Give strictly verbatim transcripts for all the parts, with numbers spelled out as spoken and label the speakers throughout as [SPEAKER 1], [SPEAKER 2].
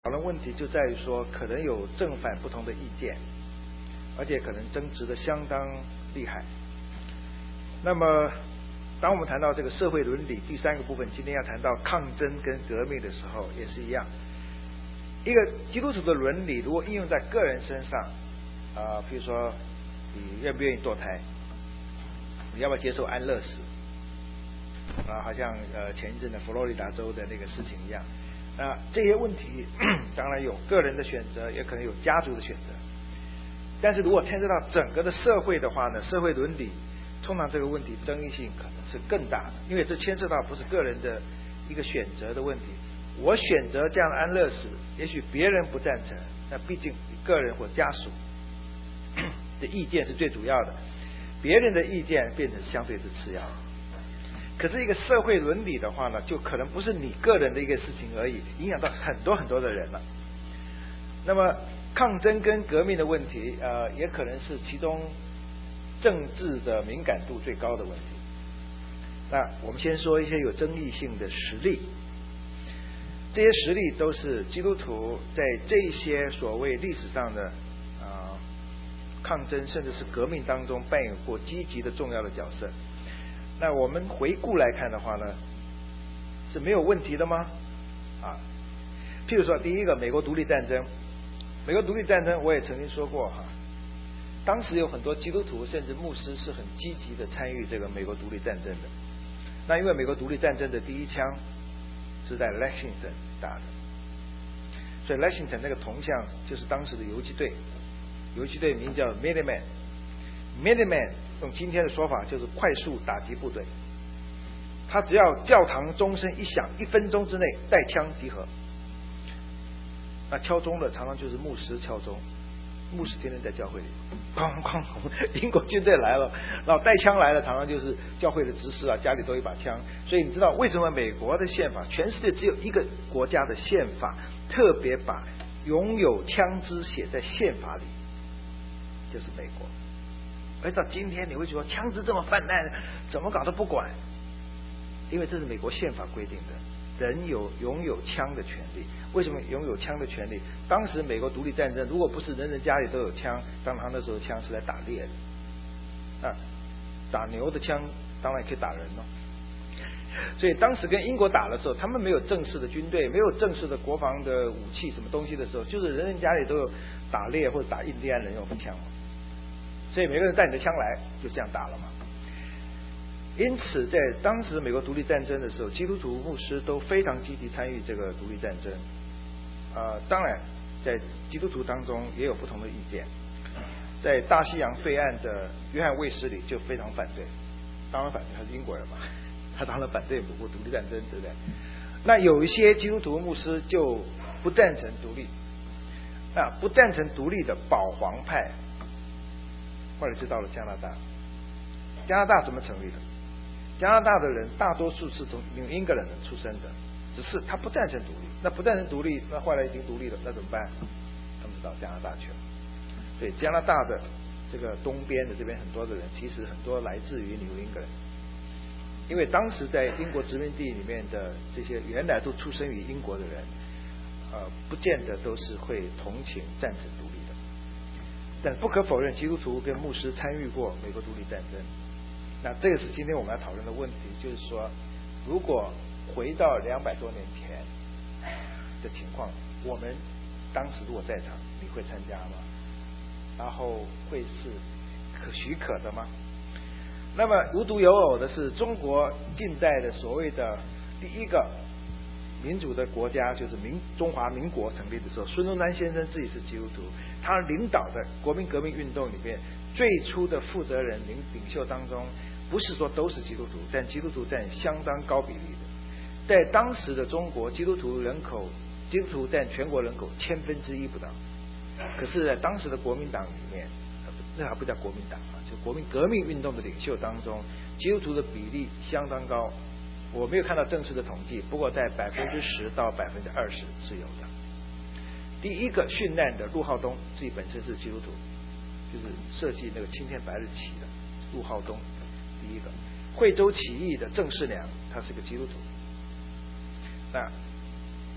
[SPEAKER 1] 讨论问题就在于说，可能有正反不同的意见，而且可能争执的相当厉害。那么，当我们谈到这个社会伦理第三个部分，今天要谈到抗争跟革命的时候，也是一样。一个基督徒的伦理如果应用在个人身上，啊、呃，比如说你愿不愿意堕胎，你要不要接受安乐死？啊，好像呃前一阵的佛罗里达州的那个事情一样。那这些问题当然有个人的选择，也可能有家族的选择。但是如果牵涉到整个的社会的话呢，社会伦理通常这个问题争议性可能是更大的，因为这牵涉到不是个人的一个选择的问题。我选择这样的安乐死，也许别人不赞成，那毕竟个人或家属的意见是最主要的，别人的意见变成相对是次要的。可是一个社会伦理的话呢，就可能不是你个人的一个事情而已，影响到很多很多的人了。那么抗争跟革命的问题，呃，也可能是其中政治的敏感度最高的问题。那我们先说一些有争议性的实例，这些实例都是基督徒在这些所谓历史上的啊、呃、抗争甚至是革命当中扮演过积极的重要的角色。那我们回顾来看的话呢，是没有问题的吗？啊，譬如说第一个美国独立战争，美国独立战争我也曾经说过哈，当时有很多基督徒甚至牧师是很积极的参与这个美国独立战争的。那因为美国独立战争的第一枪是在 Lexington 打的，所以 Lexington 那个铜像就是当时的游击队，游击队名叫 Minuteman。Minuteman 用今天的说法就是快速打击部队，他只要教堂钟声一响，一分钟之内带枪集合。那敲钟的常常就是牧师敲钟，牧师天天在教会里，哐哐哐，英国军队来了，然后带枪来了，常常就是教会的执事啊，家里都有一把枪。所以你知道为什么美国的宪法，全世界只有一个国家的宪法特别把拥有枪支写在宪法里，就是美国。而到今天你会说枪支这么泛滥，怎么搞都不管，因为这是美国宪法规定的，人有拥有枪的权利。为什么拥有枪的权利？当时美国独立战争如果不是人人家里都有枪，当然那时候枪是来打猎的，啊，打牛的枪当然也可以打人了。所以当时跟英国打的时候，他们没有正式的军队，没有正式的国防的武器什么东西的时候，就是人人家里都有打猎或者打印第安人用的枪嘛。所以每个人带你的枪来，就这样打了嘛。因此，在当时美国独立战争的时候，基督徒牧师都非常积极参与这个独立战争。呃，当然，在基督徒当中也有不同的意见。在大西洋对岸的约翰卫斯理就非常反对，当然反对，他是英国人嘛，他当然反对美国独立战争，对不对？那有一些基督徒牧师就不赞成独立，那不赞成独立的保皇派。后来就到了加拿大。加拿大怎么成立的？加拿大的人大多数是从New England人出生的，只是他不赞成独立。那不赞成独立，那后来已经独立了，那怎么办？他们就到加拿大去了。对，加拿大的这个东边的这边很多的人，其实很多来自于New England，因为当时在英国殖民地里面的这些原来都出生于英国的人，呃，不见得都是会同情赞成独立的。但不可否认，基督徒跟牧师参与过美国独立战争。那这个是今天我们要讨论的问题，就是说，如果回到两百多年前的情况，我们当时如果在场，你会参加吗？然后会是可许可的吗？那么无独有偶的是，中国近代的所谓的第一个民主的国家，就是民中华民国成立的时候，孙中山先生自己是基督徒，他领导的国民革命运动里面最初的负责人领领袖当中，不是说都是基督徒，但基督徒占相当高比例的。在当时的中国，基督徒人口，基督徒占全国人口千分之一不到。可是，在当时的国民党里面，那还不叫国民党啊，就国民革命运动的领袖当中，基督徒的比例相当高。我没有看到正式的统计，不过在百分之十到百分之二十是有的。第一个殉难的陆浩东自己本身是基督徒，就是设计那个青天白日旗的陆浩东，第一个。惠州起义的郑世良，他是个基督徒。那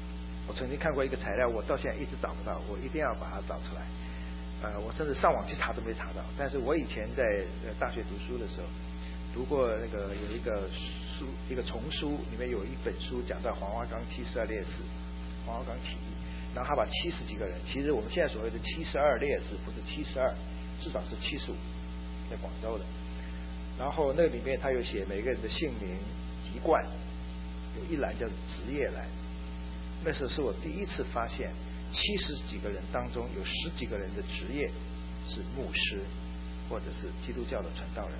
[SPEAKER 1] 我曾经看过一个材料，我到现在一直找不到，我一定要把它找出来。呃，我甚至上网去查都没查到。但是我以前在大学读书的时候，读过那个有一个书，一个丛书，里面有一本书讲到黄花岗七十二烈士，黄花岗起义，然后他把七十几个人，其实我们现在所谓的七十二烈士不是七十二，至少是七十五，在广州的。然后那里面他有写每个人的姓名、籍贯，有一栏叫职业栏。那时候是我第一次发现，七十几个人当中有十几个人的职业是牧师，或者是基督教的传道人。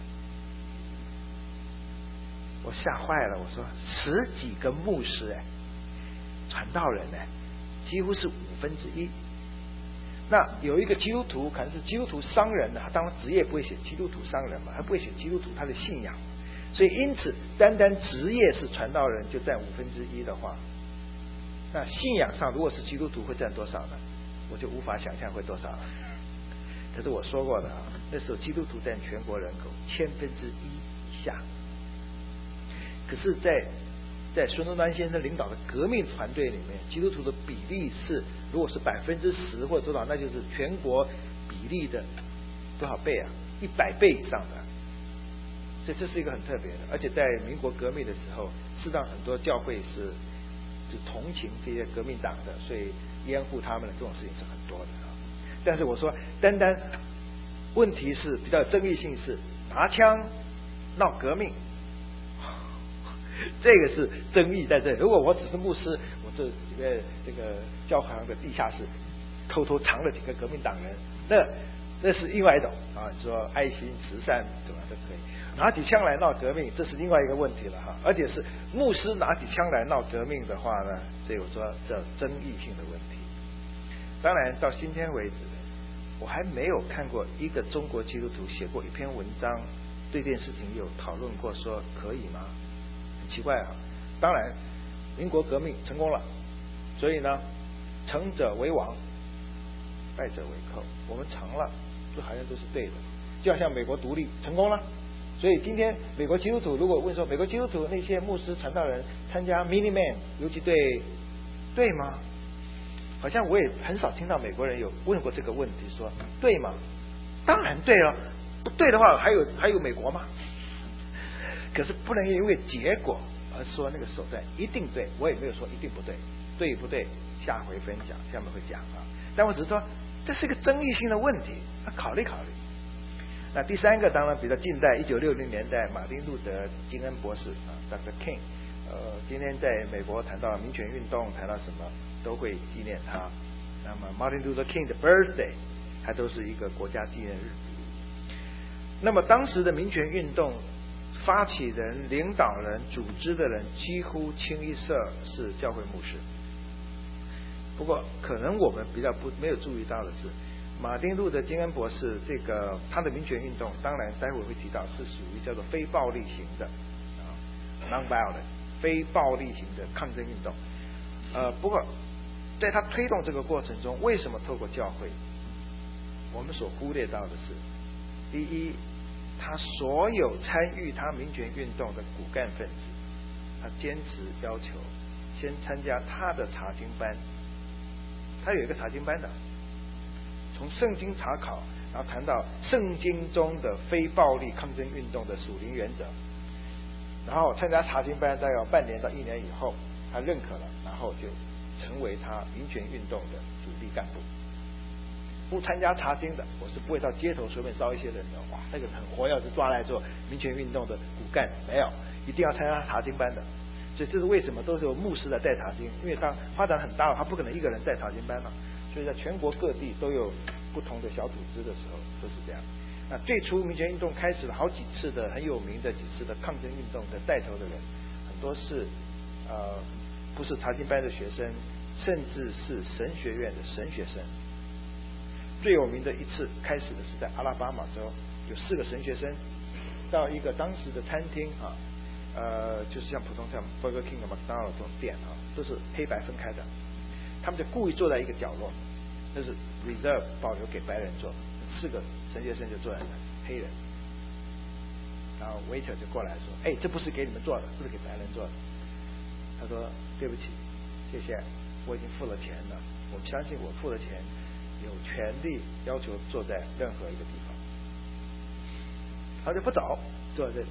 [SPEAKER 1] 我吓坏了，我说十几个牧师哎，传道人哎，几乎是五分之一。那有一个基督徒，可能是基督徒商人呢，他当然职业不会写基督徒商人嘛，他不会写基督徒他的信仰，所以因此单单职业是传道人就占五分之一的话，那信仰上如果是基督徒会占多少呢？我就无法想象会多少了。可是我说过的啊，那时候基督徒占全国人口千分之一以下。可是在在孙中山先生领导的革命团队里面，基督徒的比例是，如果是百分之十或者多少，那就是全国比例的多少倍啊？一百倍以上的。所以这是一个很特别的，而且在民国革命的时候，事实上很多教会是就同情这些革命党的，所以掩护他们的这种事情是很多的啊。但是我说，单单问题是比较争议性是拿枪闹革命。这个是争议在这里。如果我只是牧师，我这里面这个教堂的地下室偷偷藏了几个革命党人，那那是另外一种啊，你说爱心慈善对吧？都可以。拿起枪来闹革命，这是另外一个问题了哈。而且是牧师拿起枪来闹革命的话呢，所以我说这争议性的问题。当然到今天为止，我还没有看过一个中国基督徒写过一篇文章，对这件事情有讨论过说可以吗？奇怪啊！当然，民国革命成功了，所以呢，成者为王，败者为寇。我们成了，这好像都是对的。就好像美国独立成功了，所以今天美国基督徒如果问说，美国基督徒那些牧师传道人参加 Minuteman 游击队对吗？好像我也很少听到美国人有问过这个问题，说对吗？当然对了，不对的话还有还有美国吗？可是不能因为结果而说那个手段一定对，我也没有说一定不对，对不对？下回分享，下面会讲啊。但我只是说这是一个争议性的问题，要考虑考虑。那第三个当然比较近代，一九六零年代，马丁路德金恩博士啊 ，Doctor King， 呃，今天在美国谈到民权运动，谈到什么都会纪念他。那么 Martin Luther King 的 birthday， 它都是一个国家纪念日。那么当时的民权运动发起人、领导人、组织的人几乎清一色是教会牧师。不过，可能我们比较不没有注意到的是，马丁路德金恩博士这个他的民权运动，当然待会会提到是属于叫做非暴力型的啊 ，non-violent 非暴力型的抗争运动。呃，不过在他推动这个过程中，为什么透过教会？我们所忽略到的是，第一，他所有参与他民权运动的骨干分子，他坚持要求先参加他的查经班。他有一个查经班的，从圣经查考，然后谈到圣经中的非暴力抗争运动的属灵原则，然后参加查经班，大概半年到一年以后，他认可了，然后就成为他民权运动的主力干部。不参加查经的，我是不会到街头随便招一些人的，哇，那个很活跃，就抓来做民权运动的骨干，没有，一定要参加查经班的。所以这是为什么都是有牧师来带查经，因为他发展很大了，他不可能一个人带查经班嘛，所以在全国各地都有不同的小组织的时候都是这样。那最初民权运动开始了好几次的很有名的几次的抗争运动的带头的人，很多是呃不是查经班的学生，甚至是神学院的神学生。最有名的一次开始的是在阿拉巴马州，有四个神学生到一个当时的餐厅啊，呃，就是像普通像 Burger King 和 McDonald 这种店啊，都是黑白分开的，他们就故意坐在一个角落，那是 reserve 保留给白人坐，四个神学生就坐在那，黑人，然后 waiter 就过来说，哎，这不是给你们做的，这是给白人做的。他说对不起，谢谢， 我已经付了钱了，我相信我付了钱，有权利要求坐在任何一个地方。他就不走，坐在这里。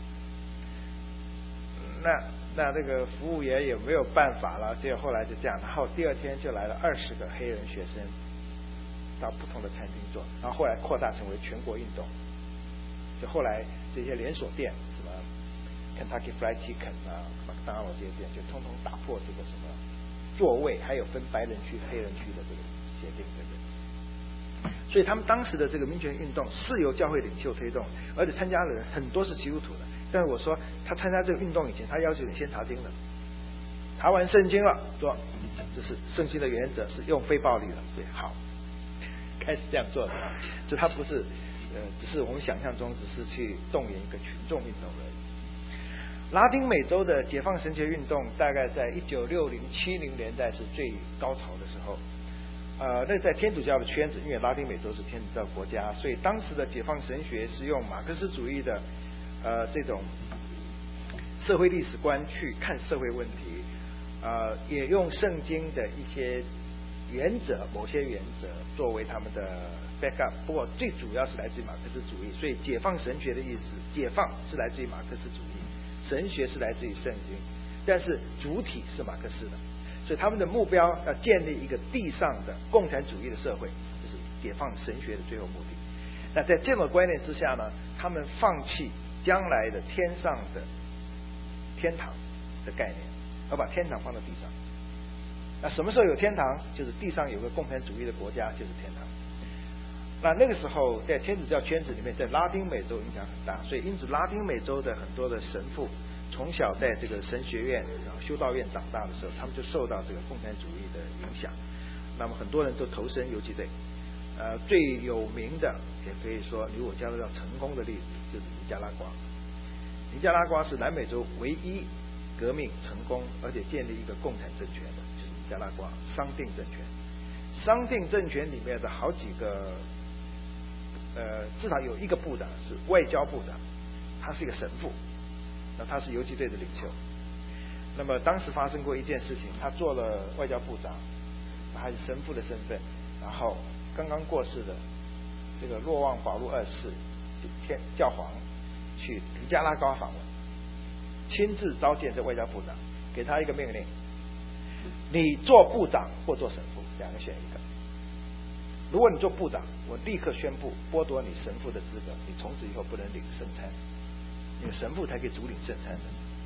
[SPEAKER 1] 那那这个服务员也没有办法了，结果后来就这样，然后第二天就来了二十个黑人学生到不同的餐厅做，然后后来扩大成为全国运动。就后来这些连锁店，什么 Kentucky Fried Chicken 啊、麦当劳这些店，就通通打破这个什么座位，还有分白人区、黑人区的这个协定，对不对？所以他们当时的这个民权运动是由教会领袖推动，而且参加的人很多是基督徒的。但是我说他参加这个运动以前，他要求你先查经了，查完圣经了，说这是圣经的原则，是用非暴力的，对，好，开始这样做的。就他不是呃，只是我们想象中只是去动员一个群众运动而已。拉丁美洲的解放神学运动大概在一九六零七零年代是最高潮的时候。呃，那在天主教的圈子，因为拉丁美洲是天主教国家，所以当时的解放神学是用马克思主义的呃这种社会历史观去看社会问题，呃，也用圣经的一些原则，某些原则作为他们的 backup。不过最主要是来自于马克思主义，所以解放神学的意思，解放是来自于马克思主义，神学是来自于圣经，但是主体是马克思的。所以他们的目标要建立一个地上的共产主义的社会，这是解放神学的最后目的。那在这种观念之下呢，他们放弃将来的天上的天堂的概念，而把天堂放到地上。那什么时候有天堂？就是地上有个共产主义的国家，就是天堂。那那个时候在天主教圈子里面，在拉丁美洲影响很大，所以因此拉丁美洲的很多的神父从小在这个神学院、然后修道院长大的时候，他们就受到这个共产主义的影响。那么很多人都投身游击队，呃，最有名的也可以说离我家都要成功的例子，就是尼加拉瓜。尼加拉瓜是南美洲唯一革命成功而且建立一个共产政权的，就是尼加拉瓜商定政权。商定政权里面的好几个，呃，至少有一个部长是外交部长，他是一个神父。那他是游击队的领袖。那么当时发生过一件事情，他做了外交部长，还是神父的身份，然后刚刚过世的这个若望保禄二世天教皇去尼加拉瓜访问，亲自召见这外交部长，给他一个命令：你做部长或做神父，两个选一个。如果你做部长，我立刻宣布剥夺你神父的资格，你从此以后不能领圣餐。因为神父才可以主领圣餐的。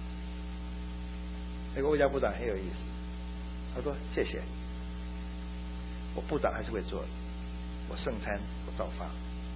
[SPEAKER 1] 那个外交部长很有意思，他说：“谢谢，我部长还是会做的，我圣餐我照发。”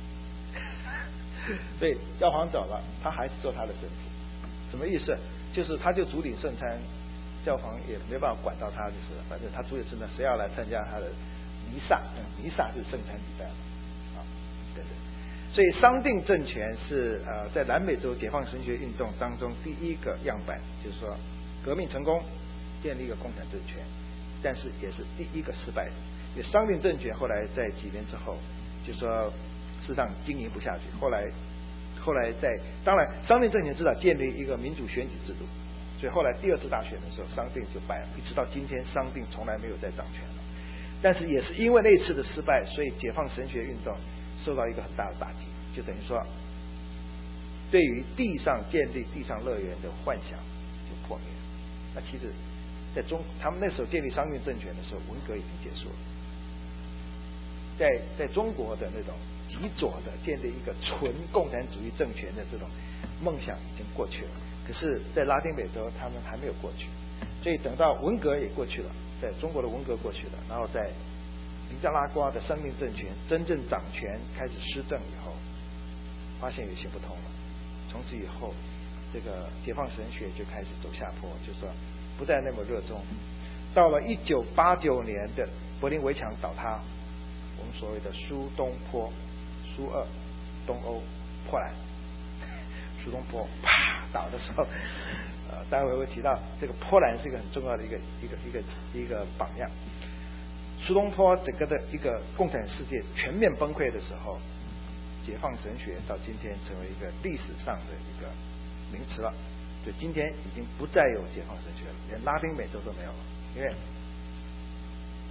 [SPEAKER 1] 所以教皇走了，他还是做他的神父。什么意思？就是他就主领圣餐，教皇也没办法管到他，就是反正他主领圣餐，谁要来参加他的弥撒？嗯，弥撒就是圣餐礼拜了，啊，对对。所以商定政权是呃在南美洲解放神学运动当中第一个样板，就是说革命成功，建立一个共产政权，但是也是第一个失败的。因为商定政权后来在几年之后，就说事实上经营不下去，后来后来在当然商定政权至少建立一个民主选举制度，所以后来第二次大选的时候，商定就败了，一直到今天商定从来没有再掌权了。但是也是因为那一次的失败，所以解放神学运动受到一个很大的打击，就等于说对于地上建立地上乐园的幻想就破灭了。那其实在中他们那时候建立商定政权的时候，文革已经结束了。在在中国的那种极左的建立一个纯共产主义政权的这种梦想已经过去了，可是在拉丁美洲他们还没有过去，所以等到文革也过去了，在中国的文革过去了，然后在尼加拉瓜的商定政权真正掌权开始施政以后，发现有些不同了。从此以后，这个解放神学就开始走下坡，就是说不再那么热衷。到了一九八九年的柏林围墙倒塌，我们所谓的苏东坡、苏俄、东欧、波兰，苏东坡啪倒的时候，呃，待会会提到这个波兰是一个很重要的一个一个一个一个榜样。苏东坡整个的一个共产世界全面崩溃的时候，解放神学到今天成为一个历史上的一个名词了。就今天已经不再有解放神学了，连拉丁美洲都没有了，因为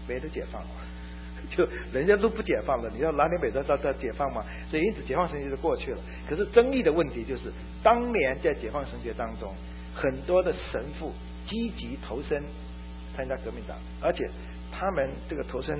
[SPEAKER 1] 没得解放了，就人家都不解放了，你要拉丁美洲到到解放吗？所以因此解放神学就过去了。可是争议的问题就是，当年在解放神学当中，很多的神父积极投身参加革命党，而且他们这个投身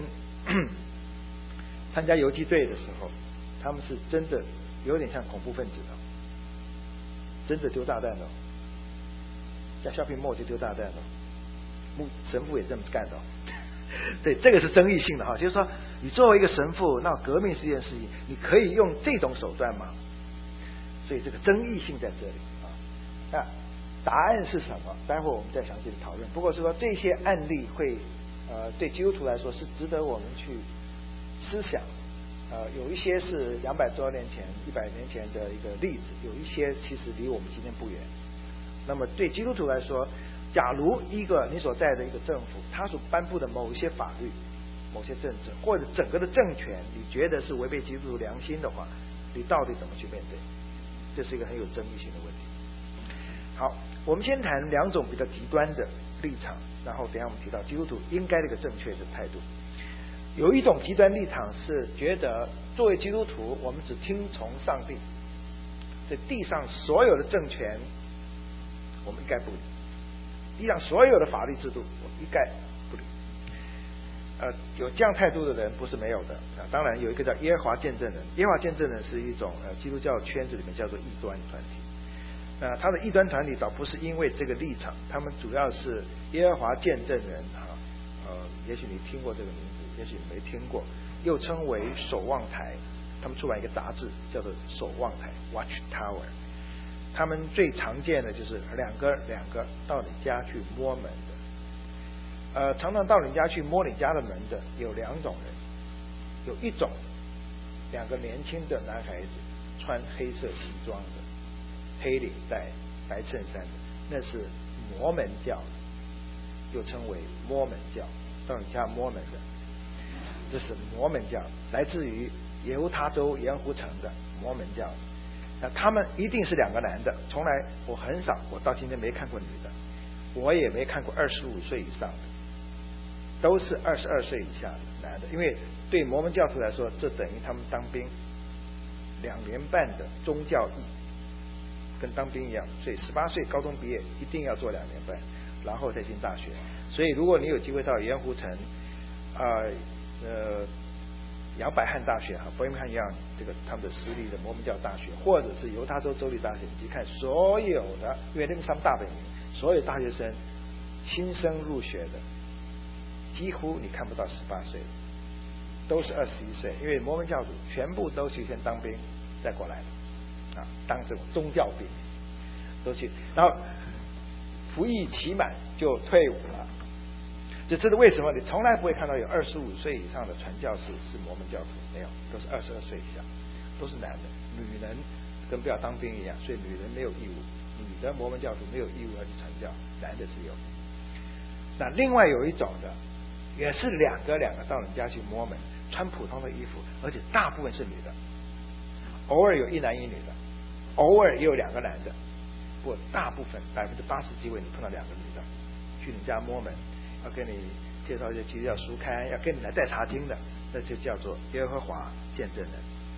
[SPEAKER 1] 参加游击队的时候，他们是真的有点像恐怖分子的，真的丢炸弹的，在 shopping mall 就丢炸弹的，神父也这么干的。对，这个是争议性的哈，就是说你作为一个神父，那革命是一件事情，你可以用这种手段吗？所以这个争议性在这里啊。那答案是什么？待会儿我们再详细的讨论。不过是说这些案例会呃对基督徒来说是值得我们去思想。呃，有一些是两百多年前、一百年前的一个例子，有一些其实离我们今天不远。那么对基督徒来说，假如一个你所在的一个政府，他所颁布的某一些法律、某些政策，或者整个的政权，你觉得是违背基督徒良心的话，你到底怎么去面对？这是一个很有争议性的问题。好，我们先谈两种比较极端的立场，然后等一下我们提到基督徒应该的一个正确的态度。有一种极端立场是觉得作为基督徒，我们只听从上帝，这地上所有的政权我们一概不理，地上所有的法律制度我们一概不理。呃，有这样态度的人不是没有的啊。当然有一个叫耶和华见证人，耶和华见证人是一种呃基督教圈子里面叫做异端团体。那、呃、他的异端团体倒不是因为这个立场，他们主要是耶和华见证人哈、啊，呃，也许你听过这个名字，也许你没听过，又称为守望台。他们出版一个杂志叫做守望台 Watch Tower。他们最常见的就是两个两个到你家去摸门的，呃，常常到你家去摸你家的门的有两种人，有一种两个年轻的男孩子穿黑色西装的，黑领带白衬衫的，那是摩门教，又称为摩门教，到你家摸门的，这是摩门教，来自于犹他州盐湖城的摩门教。那他们一定是两个男的，从来我很少，我到今天没看过女的，我也没看过二十五岁以上的，都是二十二岁以下的男的，因为对摩门教徒来说，这等于他们当兵两年半的宗教役，跟当兵一样，所以十八岁高中毕业一定要做两年半，然后再进大学。所以如果你有机会到盐湖城啊呃。呃杨百翰大学哈，伯明翰一样，这个他们的私立的摩门教大学，或者是犹他州州立大学，你去看所有的，因为那个是他们大本营，所有大学生新生入学的，几乎你看不到十八岁，都是二十一岁，因为摩门教徒全部都去先当兵再过来的啊，当这种宗教兵都去，然后服役期满就退伍了。这这是为什么？你从来不会看到有二十五岁以上的传教士是摩门教徒，没有，都是二十二岁以下，都是男的。女人跟不要当兵一样，所以女人没有义务，女的摩门教徒没有义务要去传教，男的是有。那另外有一种的，也是两个两个到人家去摸门，穿普通的衣服，而且大部分是女的，偶尔有一男一女的，偶尔也有两个男的，不过大部分百分之八十机会你碰到两个女的去人家摸门。要跟你介绍一些基督教书刊，要跟你来带查经的，那就叫做耶和华见证人。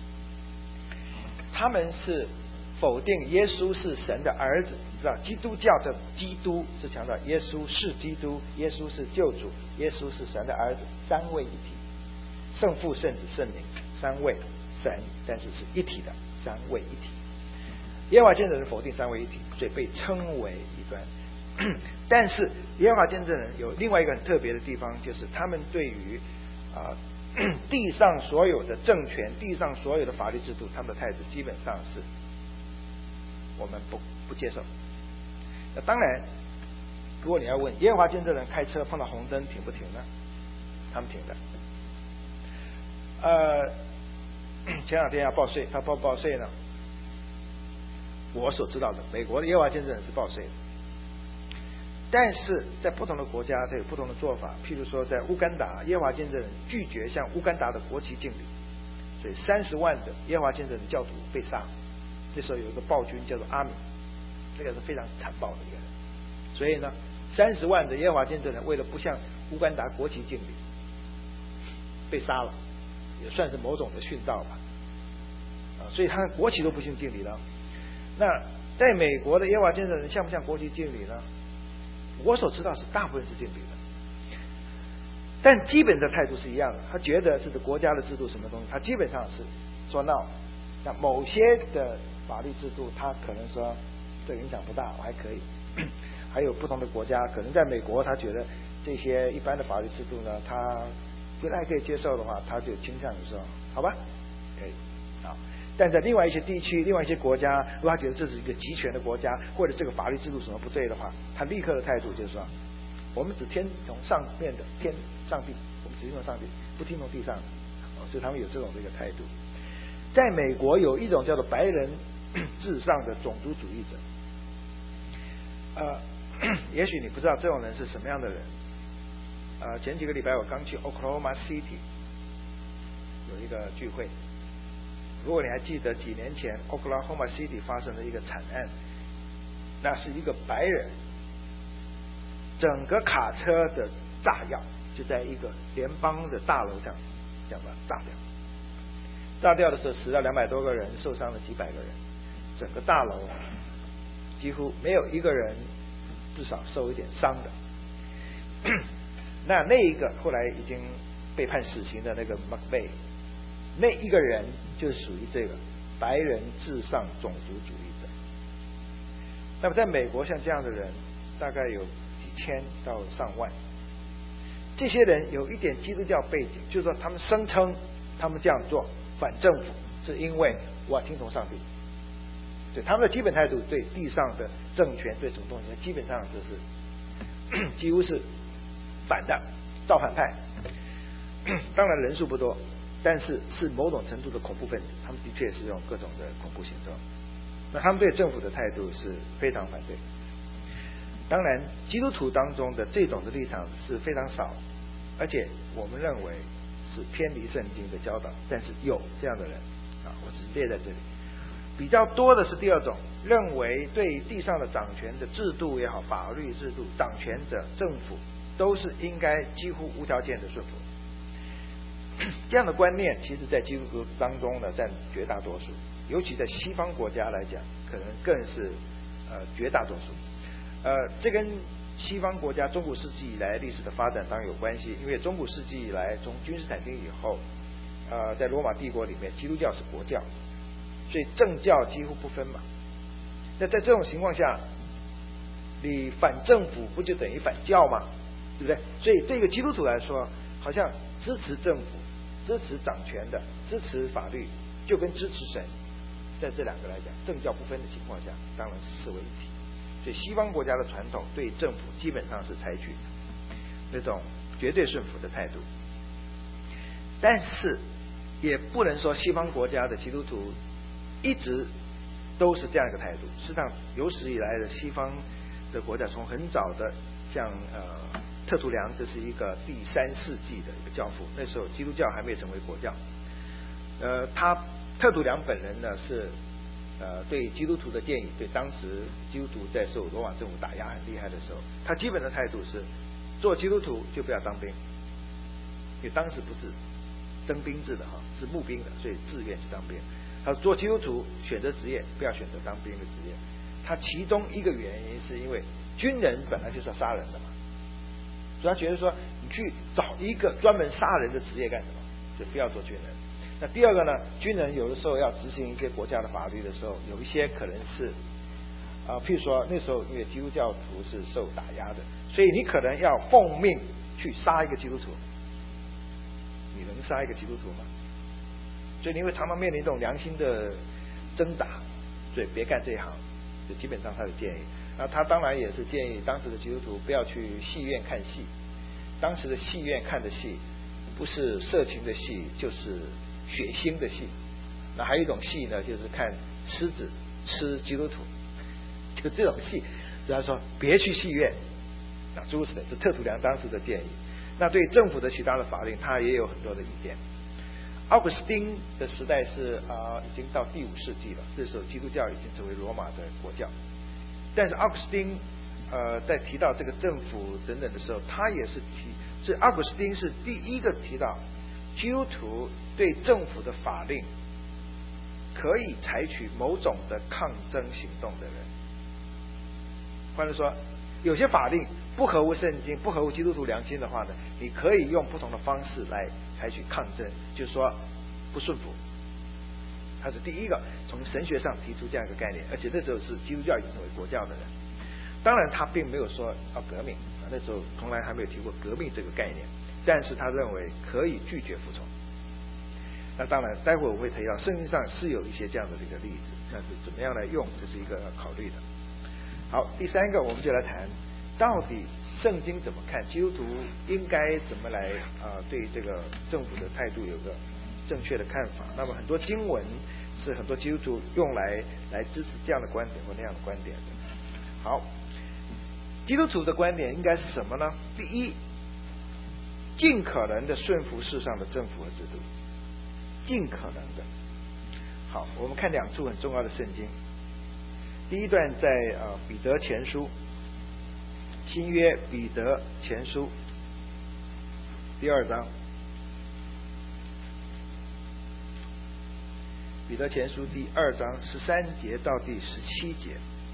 [SPEAKER 1] 他们是否定耶稣是神的儿子，你知道基督教的基督是强调耶稣是基督，耶稣是救主，耶稣是神的儿子，三位一体，圣父圣子圣灵三位神，但是是一体的，三位一体。耶和华见证人否定三位一体，所以被称为异端。但是耶和华见证人有另外一个很特别的地方，就是他们对于啊、呃、地上所有的政权、地上所有的法律制度，他们的态度基本上是我们不不接受。那当然，如果你要问耶和华见证人开车碰到红灯停不停呢？他们停的。呃，前两天要报税，他报不报税呢？我所知道的，美国的耶和华见证人是报税的。但是在不同的国家，它有不同的做法。譬如说，在乌干达，耶和华见证人拒绝向乌干达的国旗敬礼，所以三十万的耶和华见证人教徒被杀。这时候有一个暴君叫做阿米，这个是非常残暴的一个人。所以呢，三十万的耶和华见证人为了不向乌干达国旗敬礼， 被杀了，也算是某种的殉道吧。啊，所以他国旗都不信敬礼了。那在美国的耶和华见证人向不向国旗敬礼呢？我所知道是大部分是敬礼的，但基本的态度是一样的。他觉得这个国家的制度什么东西，他基本上是说 no。那某些的法律制度，他可能说这影响不大，我还可以。还有不同的国家，可能在美国，他觉得这些一般的法律制度呢，他觉得还可以接受的话，他就倾向于说好吧，可以啊。但在另外一些地区、另外一些国家，如果他觉得这是一个集权的国家，或者这个法律制度什么不对的话，他立刻的态度就是说，我们只听从上面的天上帝，我们只听从上帝，不听从地上的。哦，所以他们有这种这个态度。在美国有一种叫做白人至上的种族主义者，呃，也许你不知道这种人是什么样的人。呃，前几个礼拜我刚去 Oklahoma City 有一个聚会。如果你还记得几年前 Oklahoma City 发生的一个惨案，那是一个白人整个卡车的炸药就在一个联邦的大楼上这样把它炸掉，炸掉的时候死了两百多个人，受伤了几百个人，整个大楼几乎没有一个人至少受一点伤的。那那一个后来已经被判死刑的那个 McVeigh， 那一个人就属于这个白人至上种族主义者。那么在美国像这样的人大概有几千到上万，这些人有一点基督教背景，就是说他们声称他们这样做反政府是因为我要听从上帝，对他们的基本态度对地上的政权对什么东西基本上就是几乎是反的，造反派。当然人数不多，但是是某种程度的恐怖分子，他们的确是用各种的恐怖行动。那他们对政府的态度是非常反对。当然基督徒当中的这种的立场是非常少，而且我们认为是偏离圣经的教导，但是有这样的人啊，我只是列在这里。比较多的是第二种，认为对地上的掌权的制度也好，法律制度，掌权者政府都是应该几乎无条件的顺服。这样的观念其实在基督徒当中呢占绝大多数，尤其在西方国家来讲可能更是呃绝大多数。呃，这跟西方国家中古世纪以来历史的发展当然有关系，因为中古世纪以来从君士坦丁以后，呃，在罗马帝国里面基督教是国教，所以政教几乎不分嘛。那在这种情况下，你反政府不就等于反教吗？对不对？所以对一个基督徒来说，好像支持政府、支持掌权的、支持法律，就跟支持神，在这两个来讲，政教不分的情况下，当然是视为一体。所以西方国家的传统对政府基本上是采取那种绝对顺服的态度，但是也不能说西方国家的基督徒一直都是这样一个态度。实际上有史以来的西方的国家，从很早的像呃特图良，这是一个第三世纪的一个教父，那时候基督教还没有成为国教。呃，他特图良本人呢是呃对基督徒的建议，对当时基督徒在受罗马政府打压很厉害的时候，他基本的态度是做基督徒就不要当兵，因为当时不是征兵制的哈，是募兵的，所以自愿去当兵。他做基督徒选择职业不要选择当兵的职业，他其中一个原因是因为军人本来就是要杀人的嘛，所以他觉得说你去找一个专门杀人的职业干什么，就不要做军人。那第二个呢，军人有的时候要执行一些国家的法律的时候，有一些可能是啊、呃，譬如说那时候因为基督教徒是受打压的，所以你可能要奉命去杀一个基督徒，你能杀一个基督徒吗？所以你会常常面临一种良心的挣扎，所以别干这一行。就基本上他的建议，那他当然也是建议当时的基督徒不要去戏院看戏。当时的戏院看的戏不是色情的戏，就是血腥的戏。那还有一种戏呢，就是看狮子吃基督徒，就这种戏，所以他说别去戏院。那诸如此类，是特图良当时的建议。那对政府的其他的法令，他也有很多的意见。奥古斯丁的时代是啊、呃，已经到第五世纪了，这时候基督教已经成为罗马的国教。但是奥古斯丁呃在提到这个政府等等的时候，他也是提，所以奥古斯丁是第一个提到基督徒对政府的法令可以采取某种的抗争行动的人。或者说有些法令不合乎圣经，不合乎基督徒良心的话呢，你可以用不同的方式来采取抗争，就是说不顺服。他是第一个从神学上提出这样一个概念，而且那时候是基督教已经成为国教的人。当然他并没有说要革命，那时候从来还没有提过革命这个概念，但是他认为可以拒绝服从。那当然待会我会提到圣经上是有一些这样的这个例子，但是怎么样来用，这是一个要考虑的。好，第三个我们就来谈到底圣经怎么看，基督徒应该怎么来啊、呃、对这个政府的态度有个正确的看法。那么很多经文是很多基督徒用来来支持这样的观点或那样的观点的。好，基督徒的观点应该是什么呢？第一，尽可能的顺服世上的政府和制度，尽可能的。好，我们看两处很重要的圣经。第一段在呃彼得前书，新约彼得前书第二章，彼得前书第二章十三节到第十七节，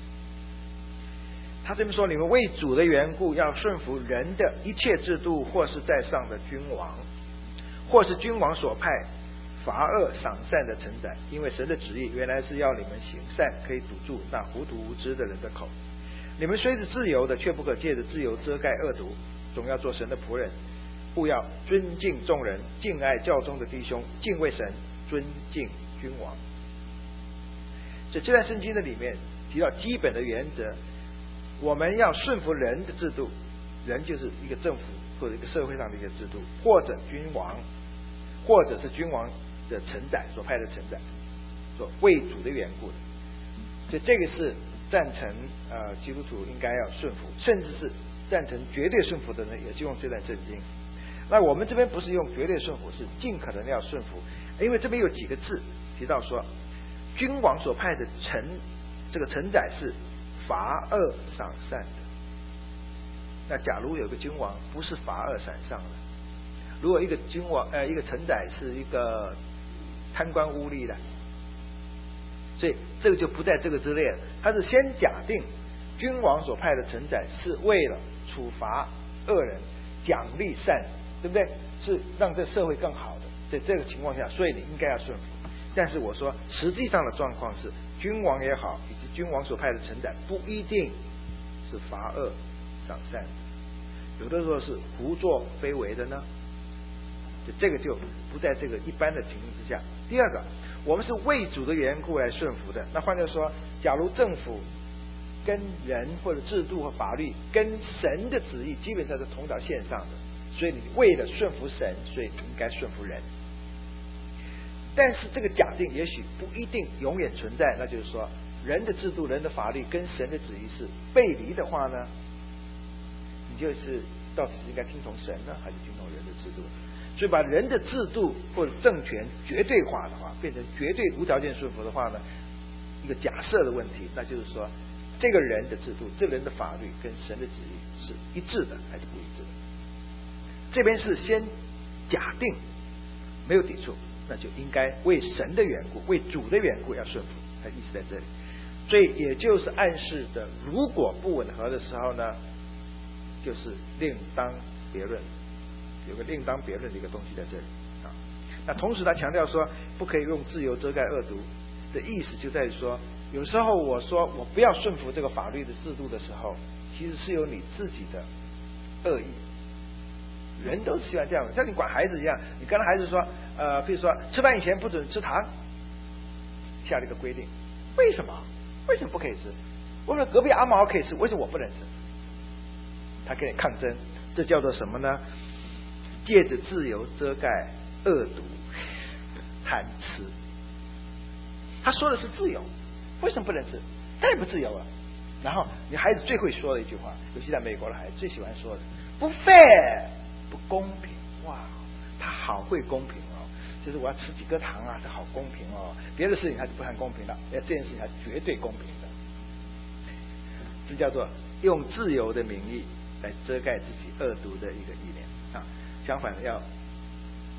[SPEAKER 1] 他这么说：你们为主的缘故要顺服人的一切制度，或是在上的君王，或是君王所派罚恶赏善的承载，因为神的旨意原来是要你们行善，可以堵住那糊涂无知的人的口。你们虽是自由的，却不可借着自由遮盖恶毒，总要做神的仆人，务要尊敬众人，敬爱教中的弟兄，敬畏神，尊敬君王。所以这段圣经的里面提到基本的原则，我们要顺服人的制度，人就是一个政府或者一个社会上的一个制度，或者君王，或者是君王的承载所派的承载，所为主的缘故的。所以这个是赞成呃基督徒应该要顺服，甚至是赞成绝对顺服的人也是用这段圣经。那我们这边不是用绝对顺服，是尽可能要顺服，因为这边有几个字提到说，君王所派的承这个承载是罚恶赏善的。那假如有个君王不是罚恶赏善的，如果一个君王呃一个承载是一个贪官污吏的，所以这个就不在这个之列了。他是先假定君王所派的承载是为了处罚恶人，奖励善人，对不对？是让这社会更好的。在这个情况下，所以你应该要顺服。但是我说实际上的状况是，君王也好，以及君王所派的承载不一定是罚恶赏善的，有的时候是胡作非为的呢。这个就不在这个一般的情况之下。第二个，我们是为主的缘故来顺服的。那换句话说，假如政府跟人或者制度和法律跟神的旨意基本上是同条线上的，所以你为了顺服神，所以你应该顺服人。但是这个假定也许不一定永远存在，那就是说人的制度、人的法律跟神的旨意是背离的话呢，你就是到底是应该听从神呢，还是听从人的制度？所以把人的制度或者政权绝对化的话，变成绝对无条件顺服的话呢，一个假设的问题，那就是说这个人的制度、这个人的法律跟神的旨意是一致的还是不一致的？这边是先假定没有抵触，那就应该为神的缘故、为主的缘故要顺服，它意思在这里。所以也就是暗示的，如果不吻合的时候呢，就是另当别论。有个另当别论的一个东西在这里啊。那同时他强调说，不可以用自由遮盖恶毒的意思，就在于说，有时候我说我不要顺服这个法律的制度的时候，其实是有你自己的恶意。人都是喜欢这样的，像你管孩子一样，你跟孩子说，呃，比如说吃饭以前不准吃糖，下了一个规定，为什么？为什么不可以吃？为什么隔壁阿毛可以吃，为什么我不能吃？他跟你抗争，这叫做什么呢？借着自由遮盖恶毒贪吃。他说的是自由，为什么不能吃？当然不自由了。然后你孩子最会说的一句话，尤其在美国的孩子最喜欢说的，不 fair， 不公平。哇，他好会公平哦，就是我要吃几颗糖啊，这好公平哦。别的事情他就不看公平了，这件事情他绝对公平的。这叫做用自由的名义来遮盖自己恶毒的一个意念啊。相反要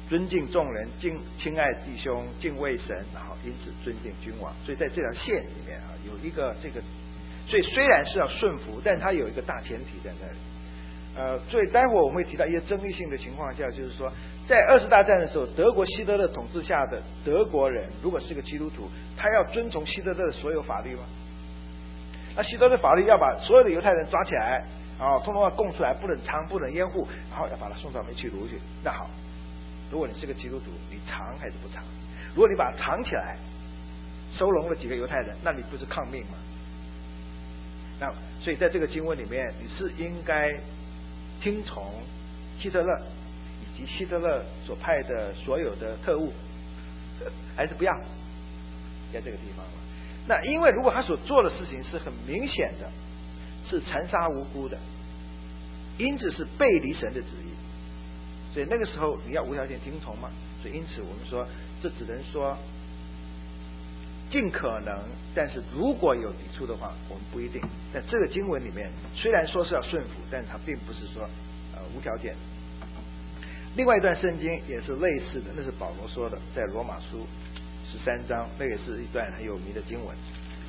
[SPEAKER 1] 尊敬众人，敬亲爱弟兄，敬畏神，然后因此尊敬君王。所以在这条线里面啊，有一个这个，所以虽然是要顺服，但它有一个大前提在那里。呃，所以待会我们会提到一些争议性的情况下，就是说，在二次大战的时候，德国希特勒统治下的德国人，如果是个基督徒，他要遵从希特勒的所有法律吗？那希特勒法律要把所有的犹太人抓起来，然后通通要供出来，不能藏，不能掩护，然后要把他送到煤气炉去。那好，如果你是个基督徒，你藏还是不藏？如果你把它藏起来，收容了几个犹太人，那你不是抗命吗？那所以在这个经文里面，你是应该听从希特勒以及希特勒所派的所有的特务，还是不要？在这个地方了。那因为如果他所做的事情是很明显的，是残杀无辜的，因此是背离神的旨意，所以那个时候你要无条件听从吗？所以因此我们说，这只能说尽可能，但是如果有抵触的话，我们不一定。在这个经文里面，虽然说是要顺服，但是它并不是说呃无条件。另外一段圣经也是类似的，那是保罗说的，在罗马书十三章，那也是一段很有名的经文。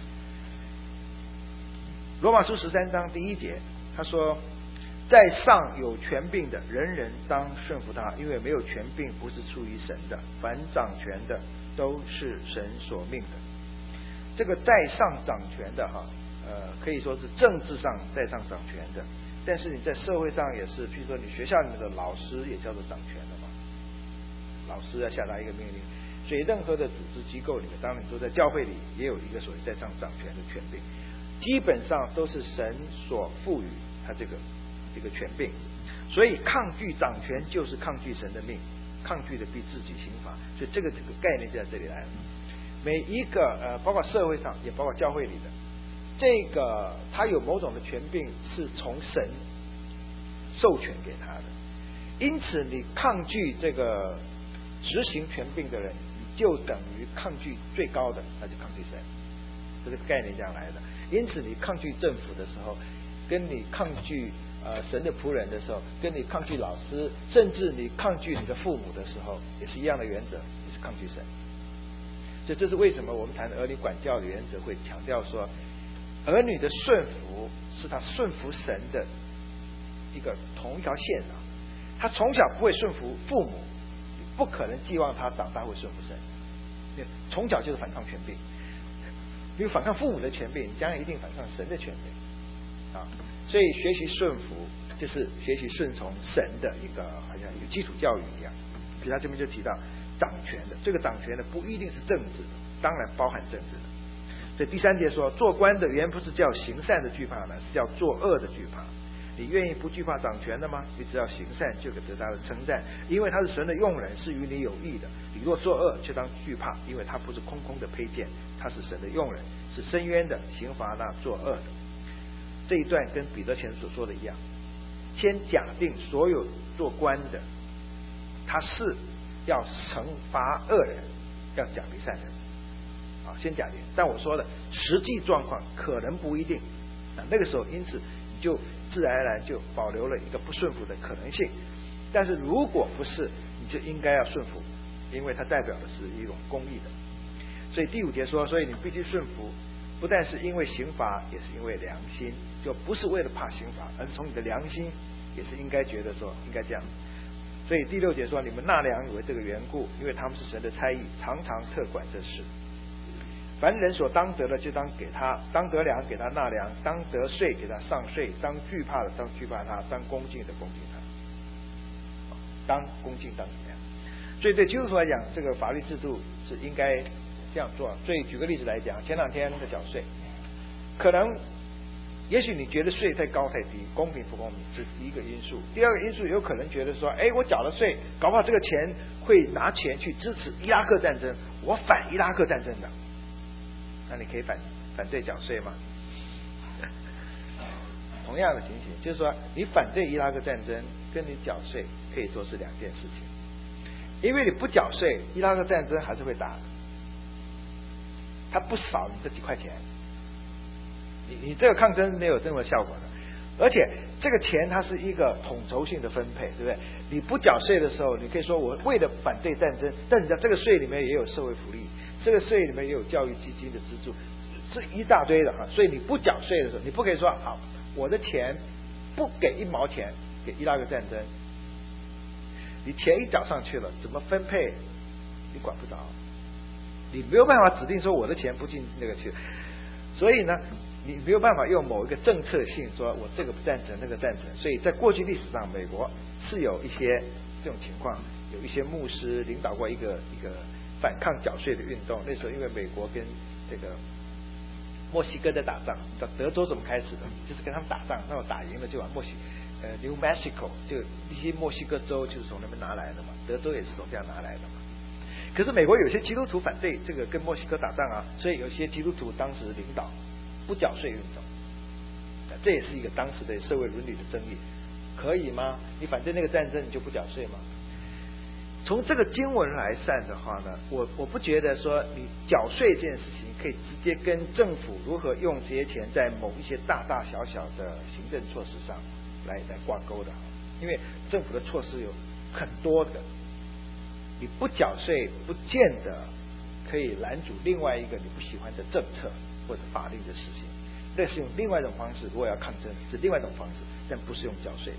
[SPEAKER 1] 罗马书十三章第一节，他说：“在上有权柄的，人人当顺服他，因为没有权柄不是出于神的，凡掌权的都是神所命的。”这个在上掌权的哈，呃，可以说是政治上在上掌权的，但是你在社会上也是，譬如说你学校里面的老师也叫做掌权的嘛，老师要下达一个命令，所以任何的组织机构里面，当然你说在教会里也有一个所谓在上掌权的权柄，基本上都是神所赋予他这个这个权柄，所以抗拒掌权就是抗拒神的命，抗拒的必自己刑罚，所以这个这个概念就在这里来了。每一个呃，包括社会上，也包括教会里的，这个他有某种的权柄是从神授权给他的，因此你抗拒这个执行权柄的人，你就等于抗拒最高的，那就抗拒神，这个概念这样来的。因此你抗拒政府的时候，跟你抗拒呃神的仆人的时候，跟你抗拒老师，甚至你抗拒你的父母的时候，也是一样的原则，也是抗拒神。所以这是为什么我们谈儿女管教的原则会强调说，儿女的顺服是他顺服神的一个同一条线上。他从小不会顺服父母，不可能寄望他长大会顺服神。从小就是反抗权柄，你有反抗父母的权柄，你将来一定反抗神的权柄啊！所以学习顺服就是学习顺从神的一个好像一个基础教育一样。比如他这边就提到掌权的，这个掌权的不一定是政治的，当然包含政治的。所以第三节说，做官的原不是叫行善的惧怕呢，是叫作恶的惧怕。你愿意不惧怕掌权的吗？你只要行善，就可得他的称赞，因为他是神的用人，是与你有益的。你若作恶，就当惧怕，因为他不是空空的佩剑，他是神的用人，是深渊的，刑罚那作恶的。这一段跟彼得前所说的一样，先假定所有做官的，他是要惩罚恶人，要奖励善人，啊，先假定。但我说的实际状况可能不一定，那那个时候，因此你就自然而然就保留了一个不顺服的可能性。但是如果不是，你就应该要顺服，因为它代表的是一种公义的。所以第五节说，所以你必须顺服，不但是因为刑罚，也是因为良心，就不是为了怕刑罚，而是从你的良心也是应该觉得说应该这样。所以第六节说，你们纳粮也为这个缘故，因为他们是神的差役，常常特管这事。凡人所当得的，就当给他；当得粮，给他纳粮；当得税，给他上税；当惧怕的，当惧怕他；当恭敬的，恭敬他；当恭敬，当怎么样？所以对基督徒来讲，这个法律制度是应该这样做。所以举个例子来讲，前两天的缴税，可能也许你觉得税太高太低，公平不公平，这是第一个因素。第二个因素有可能觉得说，哎，我缴了税，搞不好这个钱会拿钱去支持伊拉克战争，我反伊拉克战争的。那你可以反反对缴税吗？同样的情形，就是说你反对伊拉克战争跟你缴税可以说是两件事情，因为你不缴税，伊拉克战争还是会打的，它不少你这几块钱，你你这个抗争没有这么效果的。 而且这个钱它是一个统筹性的分配，对不对？你不缴税的时候，你可以说我为了反对战争，但你在这个税里面也有社会福利，这个税里面也有教育基金的资助，是一大堆的哈。所以你不缴税的时候，你不可以说好，我的钱不给一毛钱给伊拉克战争，你钱一缴上去了，怎么分配你管不着，你没有办法指定说我的钱不进那个去，所以呢，你没有办法用某一个政策性说我这个不赞成那个赞成。所以在过去历史上，美国是有一些这种情况，有一些牧师领导过一个一个反抗缴税的运动。那时候因为美国跟这个墨西哥在打仗，到德州怎么开始的？就是跟他们打仗，那么打赢了就往墨西呃 New Mexico 就一些墨西哥州就是从那边拿来的嘛，德州也是从这样拿来的嘛。可是美国有些基督徒反对这个跟墨西哥打仗啊，所以有些基督徒当时领导不缴税运动，这也是一个当时的社会伦理的争议，可以吗？你反对那个战争，你就不缴税吗？从这个经文来算的话呢，我我不觉得说你缴税这件事情可以直接跟政府如何用这些钱在某一些大大小小的行政措施上来来挂钩的，因为政府的措施有很多的，你不缴税不见得可以拦阻另外一个你不喜欢的政策或者法律的实行，那是用另外一种方式，如果要抗争是另外一种方式，但不是用缴税的。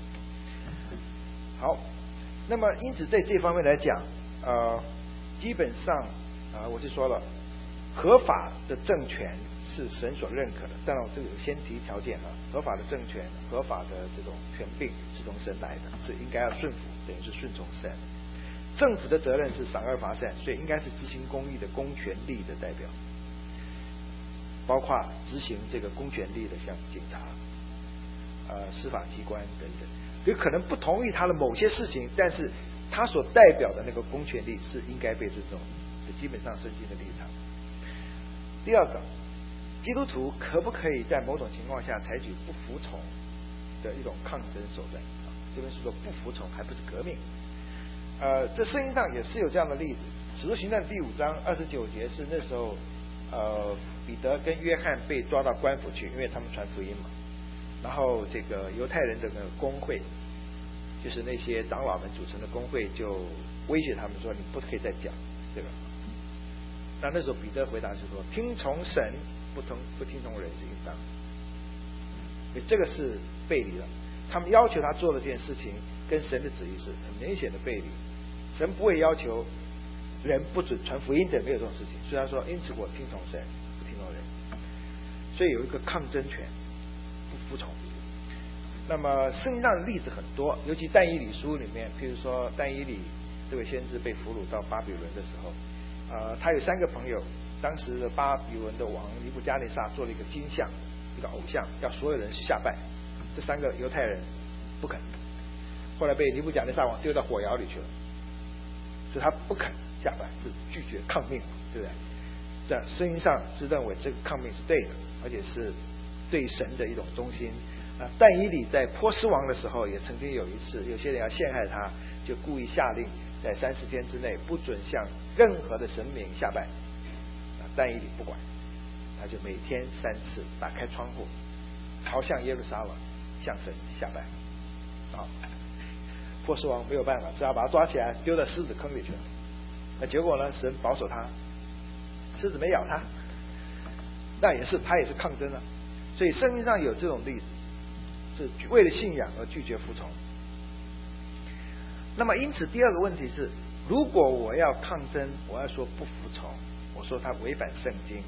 [SPEAKER 1] 好，那么因此在这方面来讲，呃，基本上啊、呃，我就说了，合法的政权是神所认可的，当然这个有先提条件啊，合法的政权、合法的这种权柄是从神来的，所以应该要顺服，等于是顺从神。政府的责任是赏恶罚善，所以应该是执行公义的公权力的代表，包括执行这个公权力的，像警察、呃司法机关等等，有可能不同意他的某些事情，但是他所代表的那个公权力是应该被尊重的，这基本上圣经的立场。第二个，基督徒可不可以在某种情况下采取不服从的一种抗争手段？这边是说不服从，还不是革命。呃，这圣经上也是有这样的例子，《使徒行传》第五章二十九节是那时候，呃，彼得跟约翰被抓到官府去，因为他们传福音嘛。然后这个犹太人的那个公会，就是那些长老们组成的公会，就威胁他们说：“你不可以再讲这个。”那那时候彼得回答是说：“听从神，不听不听从人是应当。”所以这个是背离了，他们要求他做的这件事情，跟神的旨意是很明显的背离。神不会要求人不准传福音的，没有这种事情。虽然说，因此我听从神，不听从人，所以有一个抗争权，不服从。那么圣经上的例子很多，尤其但以理书里面，譬如说但以理这位先知被俘虏到巴比伦的时候，呃，他有三个朋友，当时的巴比伦的王尼布加内撒做了一个金像，一个偶像，要所有人去下拜，这三个犹太人不肯，后来被尼布甲尼撒王丢到火窑里去了，所以他不肯下拜，是拒绝抗命，对不对？在圣经上是认为这个抗命是对的，而且是对神的一种忠心。啊，但以理在波斯王的时候也曾经有一次，有些人要陷害他，就故意下令在三十天之内不准向任何的神明下拜。啊，但以理不管，他就每天三次打开窗户，朝向耶路撒冷向神下拜。啊，波斯王没有办法，只好把他抓起来丢到狮子坑里去了。那结果呢？神保守他，狮子没咬他，那也是他也是抗争了。所以圣经上有这种例子。是为了信仰而拒绝服从。那么因此第二个问题是，如果我要抗争，我要说不服从，我说它违反圣经，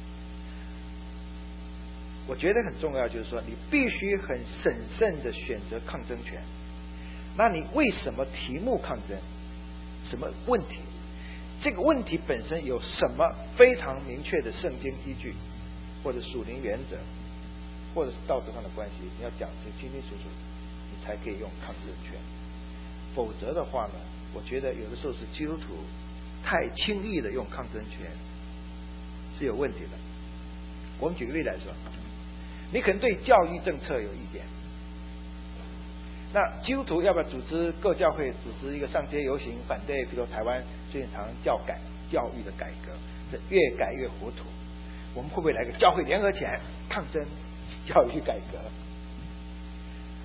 [SPEAKER 1] 我觉得很重要，就是说你必须很审慎的选择抗争权。那你为什么题目抗争？什么问题？这个问题本身有什么非常明确的圣经依据，或者属灵原则，或者是道德上的关系，你要讲得清清楚楚，你才可以用抗争权。否则的话呢，我觉得有的时候是基督徒太轻易的用抗争权是有问题的。我们举个例来说，你可能对教育政策有意见，那基督徒要不要组织各教会组织一个上街游行，反对比如台湾最近常教改教育的改革，这越改越糊涂，我们会不会来个教会联合起来抗争教育改革？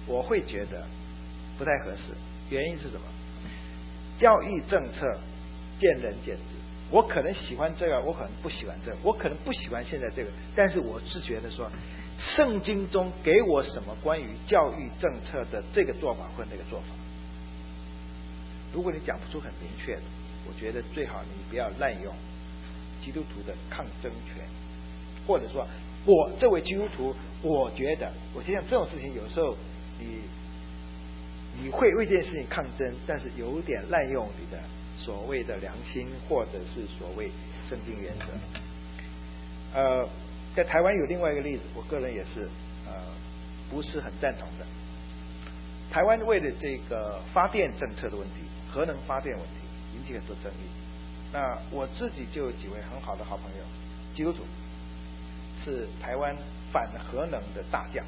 [SPEAKER 1] 我会觉得不太合适。原因是什么？教育政策见仁见智，我可能喜欢这个，我可能不喜欢这个，我可能不喜欢现在这个，但是我是觉得说，圣经中给我什么关于教育政策的这个做法或那个做法，如果你讲不出很明确的，我觉得最好你不要滥用基督徒的抗争权，或者说我这位基督徒，我觉得我就像这种事情，有时候你你会为这件事情抗争，但是有点滥用你的所谓的良心，或者是所谓圣经原则。呃，在台湾有另外一个例子，我个人也是呃不是很赞同的。台湾为了这个发电政策的问题，核能发电问题引起很多争议。那我自己就有几位很好的好朋友，基督徒，是台湾反核能的大将，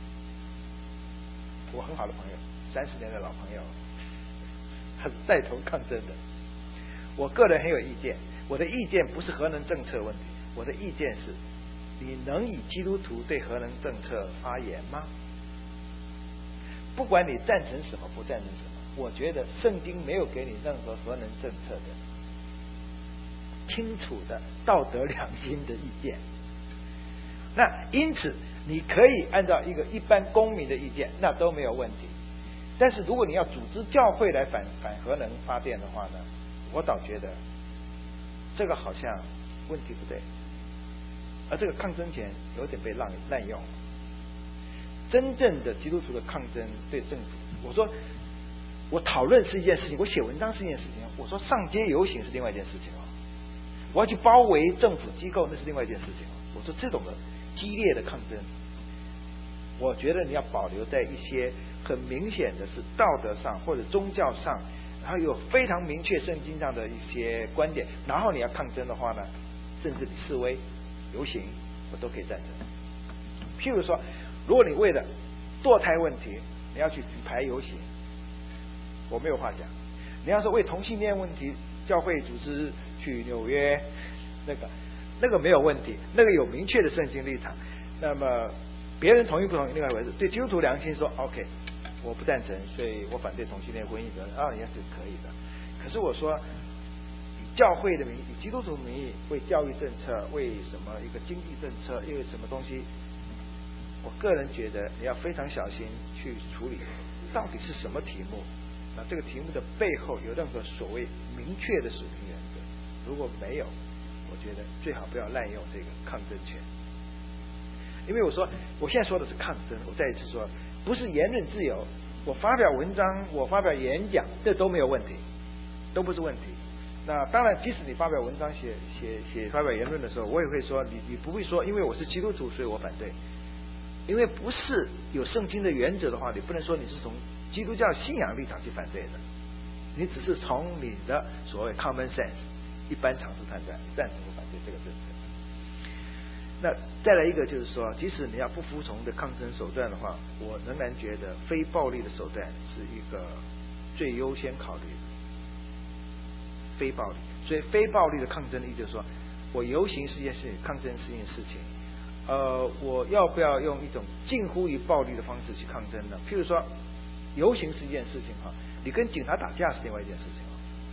[SPEAKER 1] 我很好的朋友，三十年的老朋友，很带头抗争的。我个人很有意见，我的意见不是核能政策问题，我的意见是，你能以基督徒对核能政策发言吗？不管你赞成什么，不赞成什么，我觉得圣经没有给你任何核能政策的清楚的道德良心的意见。那因此你可以按照一个一般公民的意见，那都没有问题。但是如果你要组织教会来反反核能发电的话呢，我倒觉得这个好像问题不对，而这个抗争权有点被滥滥用。真正的基督徒的抗争对政府，我说我讨论是一件事情，我写文章是一件事情，我说上街游行是另外一件事情哦，我要去包围政府机构那是另外一件事情哦。我说这种的激烈的抗争，我觉得你要保留在一些很明显的是道德上或者宗教上，然后有非常明确圣经上的一些观点，然后你要抗争的话呢，甚至你示威游行我都可以赞成。譬如说，如果你为了堕胎问题你要去举牌游行，我没有话讲。你要是为同性恋问题教会组织去纽约，那个那个没有问题，那个有明确的圣经立场。那么别人同意不同意另外一回事。对基督徒良心说 OK 我不赞成，所以我反对同性恋婚姻的啊，也是可以的。可是我说以教会的名义，以基督徒的名义，为教育政策，为什么一个经济政策，因为什么东西，我个人觉得你要非常小心去处理到底是什么题目，那这个题目的背后有任何所谓明确的属灵原则，如果没有，我觉得最好不要滥用这个抗争权。因为我说我现在说的是抗争，我再一次说不是言论自由，我发表文章，我发表演讲，这都没有问题，都不是问题。那当然即使你发表文章写写写发表言论的时候，我也会说你你不会说因为我是基督徒所以我反对，因为不是有圣经的原则的话，你不能说你是从基督教信仰立场去反对的，你只是从你的所谓 common sense 一般常识判断赞成或反对这个政策。那再来一个就是说，即使你要不服从的抗争手段的话，我仍然觉得非暴力的手段是一个最优先考虑的。非暴力，所以非暴力的抗争的意思就是说，我游行是一件事情，抗争是一件事情。呃，我要不要用一种近乎于暴力的方式去抗争呢？譬如说，游行是一件事情哈，你跟警察打架是另外一件事情。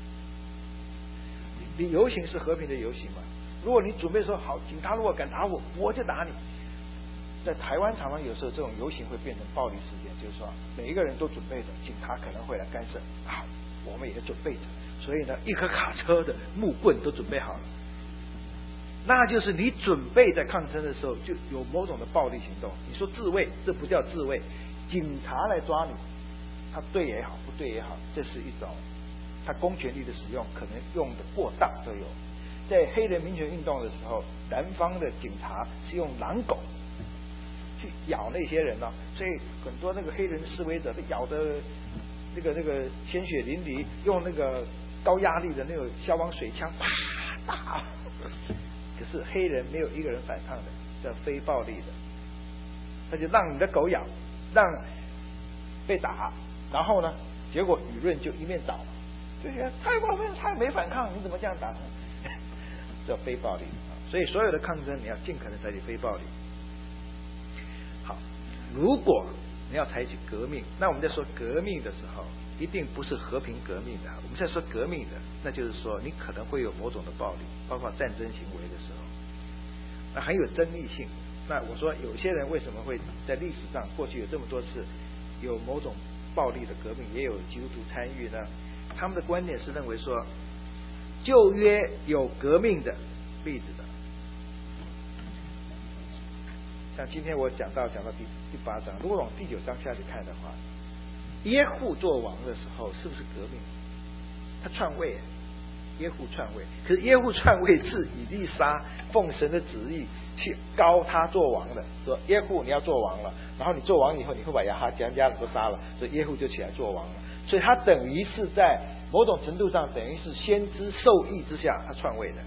[SPEAKER 1] 你游行是和平的游行嘛？如果你准备说好，警察如果敢打我，我就打你。在台湾常常有时候这种游行会变成暴力事件，就是说每一个人都准备着，警察可能会来干涉，好，我们也准备着，所以呢，一颗卡车的木棍都准备好了。那就是你准备在抗争的时候就有某种的暴力行动。你说自卫，这不叫自卫，警察来抓你，他对也好，不对也好，这是一种他公权力的使用，可能用的过当都有。在黑人民权运动的时候，南方的警察是用狼狗去咬那些人呢、哦，所以很多那个黑人示威者被咬的那个那个鲜血淋漓，用那个高压力的那种消防水枪啪打。可是黑人没有一个人反抗的，叫非暴力的，那就让你的狗咬，让被打，然后呢，结果舆论就一面倒，就觉得太过分，他没反抗，你怎么这样打呢？叫非暴力。所以所有的抗争你要尽可能采取非暴力。好，如果你要采取革命。那我们在说革命的时候，一定不是和平革命的。我们在说革命的，那就是说你可能会有某种的暴力，包括战争行为的时候，那很有争议性。那我说有些人为什么会在历史上过去有这么多次有某种暴力的革命，也有基督徒参与呢？他们的观点是认为说，旧约有革命的例子的。像今天我讲到讲到第第八章，如果往第九章下去看的话，耶户做王的时候是不是革命？他篡位，耶户篡位。可是耶户篡位是以利沙奉神的旨意去膏他做王的，说耶户你要做王了，然后你做王以后你会把亚哈全家人都杀了，所以耶户就起来做王了。所以他等于是在某种程度上等于是先知授意之下他篡位的，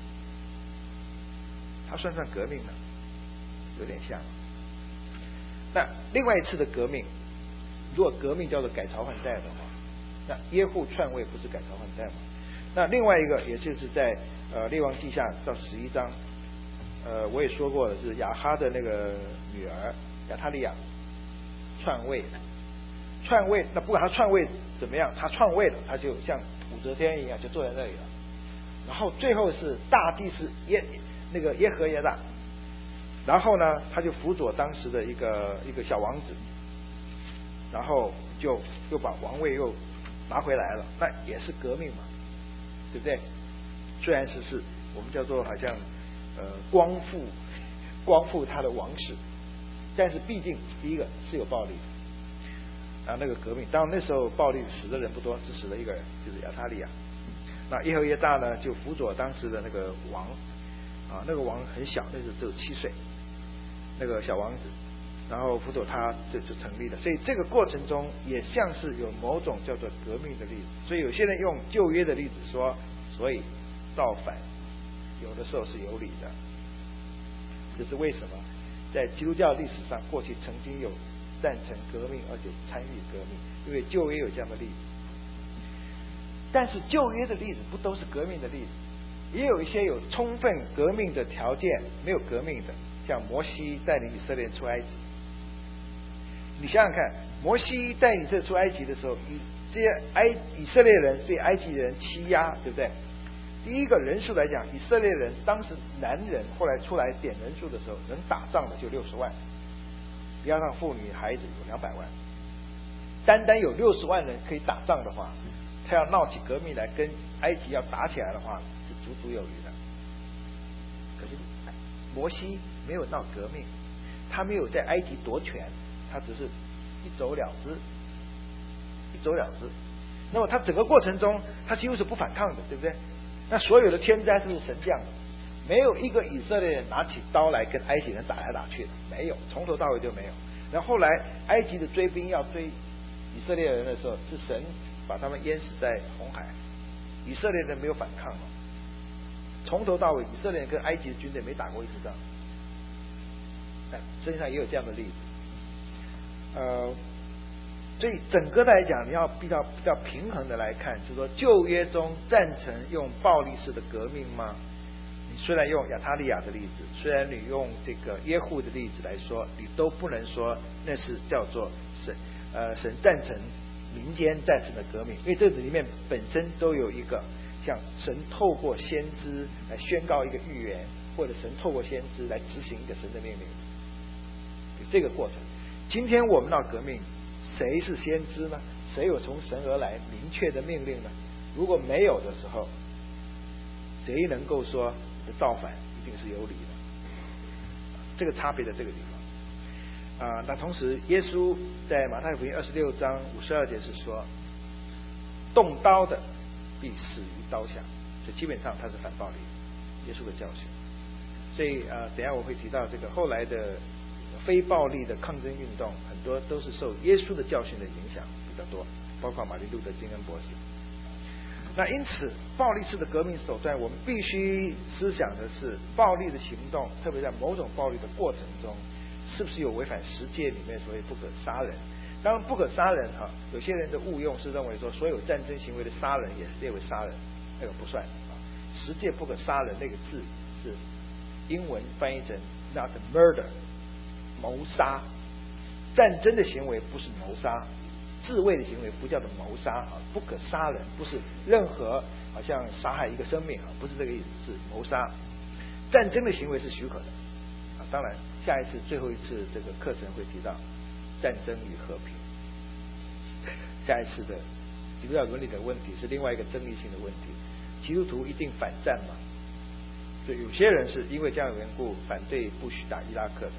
[SPEAKER 1] 他算不算革命呢？有点像。那另外一次的革命，如果革命叫做改朝换代的话，那耶户篡位不是改朝换代吗？那另外一个也就是在呃列王记下到十一章，呃我也说过的是亚哈的那个女儿亚他利亚篡位，篡位那不管他篡位怎么样，他篡位了，他就像武则天一样就坐在那里了。然后最后是大祭司耶那个耶和耶大，然后呢他就辅佐当时的一个一个小王子，然后就又把王位又拿回来了，那也是革命嘛，对不对？虽然是是我们叫做好像呃光复光复他的王室，但是毕竟第一个是有暴力的啊，那个革命，当然那时候暴力死的人不多，只死了一个人，就是亚他利亚。那耶和耶大呢就辅佐当时的那个王啊，那个王很小，那时候只有七岁，那个小王子，然后辅佐他就就成立了。所以这个过程中也像是有某种叫做革命的例子。所以有些人用旧约的例子说，所以造反有的时候是有理的。这是为什么在基督教历史上过去曾经有赞成革命而且参与革命，因为旧约有这样的例子。但是旧约的例子不都是革命的例子，也有一些有充分革命的条件没有革命的，像摩西带领以色列人出埃及。你想想看，摩西带领以色列出埃及的时候，以这些埃以色列人对埃及人欺压，对不对？第一个人数来讲，以色列人当时男人后来出来点人数的时候，能打仗的就六十万，加上妇女孩子有两百万。单单有六十万人可以打仗的话，他要闹起革命来跟埃及要打起来的话，是足足有余的。可是摩西没有闹革命，他没有在埃及夺权，他只是一走了之，一走了之。那么他整个过程中，他几乎是不反抗的，对不对？那所有的天灾都是神降的，没有一个以色列人拿起刀来跟埃及人打来打去的，没有，从头到尾就没有。然后后来埃及的追兵要追以色列人的时候，是神把他们淹死在红海，以色列人没有反抗了，从头到尾以色列人跟埃及的军队没打过一次仗。圣经上也有这样的例子，呃，所以整个来讲，你要比较比较平衡的来看，就是说旧约中赞成用暴力式的革命吗？你虽然用亚他利亚的例子，虽然你用这个耶户的例子来说，你都不能说那是叫做神呃神赞成民间赞成的革命，因为这里面本身都有一个像神透过先知来宣告一个预言，或者神透过先知来执行一个神的命令，这个过程。今天我们闹革命，谁是先知呢？谁有从神而来明确的命令呢？如果没有的时候，谁能够说你的造反一定是有理的？这个差别在这个地方啊、呃。那同时，耶稣在马太福音二十六章五十二节是说，动刀的必死于刀下，所以基本上他是反暴力，耶稣的教训。所以啊、呃，等一下我会提到这个后来的非暴力的抗争运动，很多都是受耶稣的教训的影响比较多，包括马丁路德金恩博士。那因此，暴力式的革命手段，我们必须思想的是，暴力的行动，特别在某种暴力的过程中，是不是有违反十诫里面所谓不可杀人？当然，不可杀人哈，有些人的误用是认为说，所有战争行为的杀人也是列为杀人，那个不算啊。十诫不可杀人那个字是英文翻译成 not murder。谋杀， 战争的行为不是谋杀，自卫的行为不叫做谋杀啊，不可杀人，不是任何好像杀害一个生命啊，不是这个意思，是谋杀。战争的行为是许可的啊，当然下一次最后一次这个课程会提到战争与和平。下一次的基督教伦理的问题是另外一个争议性的问题，基督徒一定反战吗？所以有些人是因为这样的缘故反对不许打伊拉克的。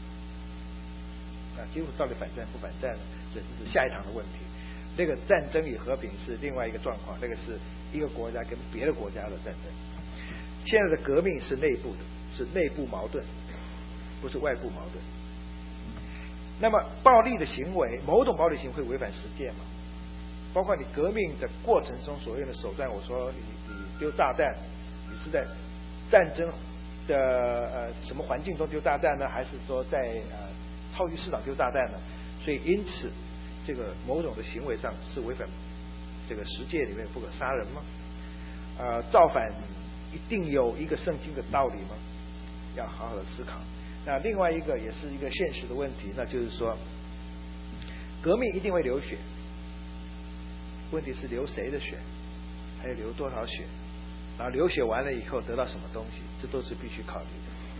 [SPEAKER 1] 那基督徒到底反战不反战呢？这是下一堂的问题。这个战争与和平是另外一个状况，那个是一个国家跟别的国家的战争。现在的革命是内部的，是内部矛盾，不是外部矛盾。那么暴力的行为，某种暴力行为会违反实践嘛？包括你革命的过程中所用的手段，我说你你丢炸弹，你是在战争的呃什么环境中丢炸弹呢？还是说在呃超级市场丢炸弹呢？所以因此这个某种的行为上是违反这个十诫里面不可杀人吗？呃，造反一定有一个圣经的道理吗？要好好的思考。那另外一个也是一个现实的问题，那就是说革命一定会流血，问题是流谁的血，还有流多少血，然后流血完了以后得到什么东西，这都是必须考虑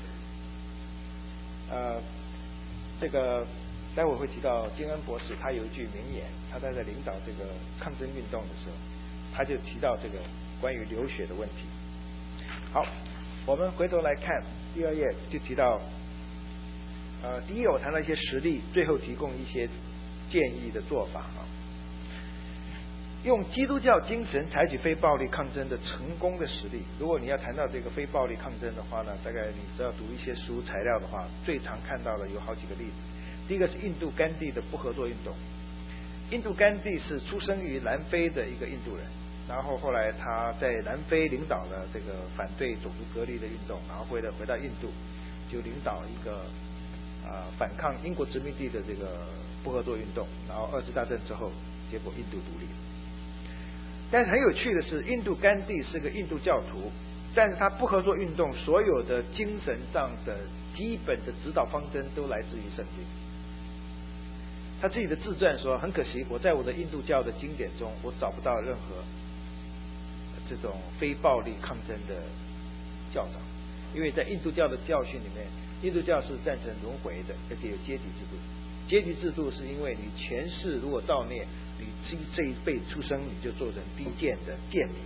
[SPEAKER 1] 的。呃，这个待会会提到金恩博士，他有一句名言，他在在领导这个抗争运动的时候，他就提到这个关于流血的问题。好，我们回头来看第二页，就提到呃，第一我谈到一些实例，最后提供一些建议的做法啊。用基督教精神采取非暴力抗争的成功的实例，如果你要谈到这个非暴力抗争的话呢，大概你只要读一些书材料的话，最常看到的有好几个例子。第一个是印度甘地的不合作运动。印度甘地是出生于南非的一个印度人，然后后来他在南非领导了这个反对种族隔离的运动，然后回来回到印度，就领导一个啊、呃、反抗英国殖民地的这个不合作运动，然后二次大战之后，结果印度独立。但是很有趣的是，印度甘地是个印度教徒，但是他不合作运动所有的精神上的基本的指导方针都来自于圣经。他自己的自传说，很可惜我在我的印度教的经典中我找不到任何这种非暴力抗争的教导，因为在印度教的教训里面，印度教是赞成轮回的，而且有阶级制度。阶级制度是因为你前世如果造孽，你这一辈出生你就做成低贱的贱民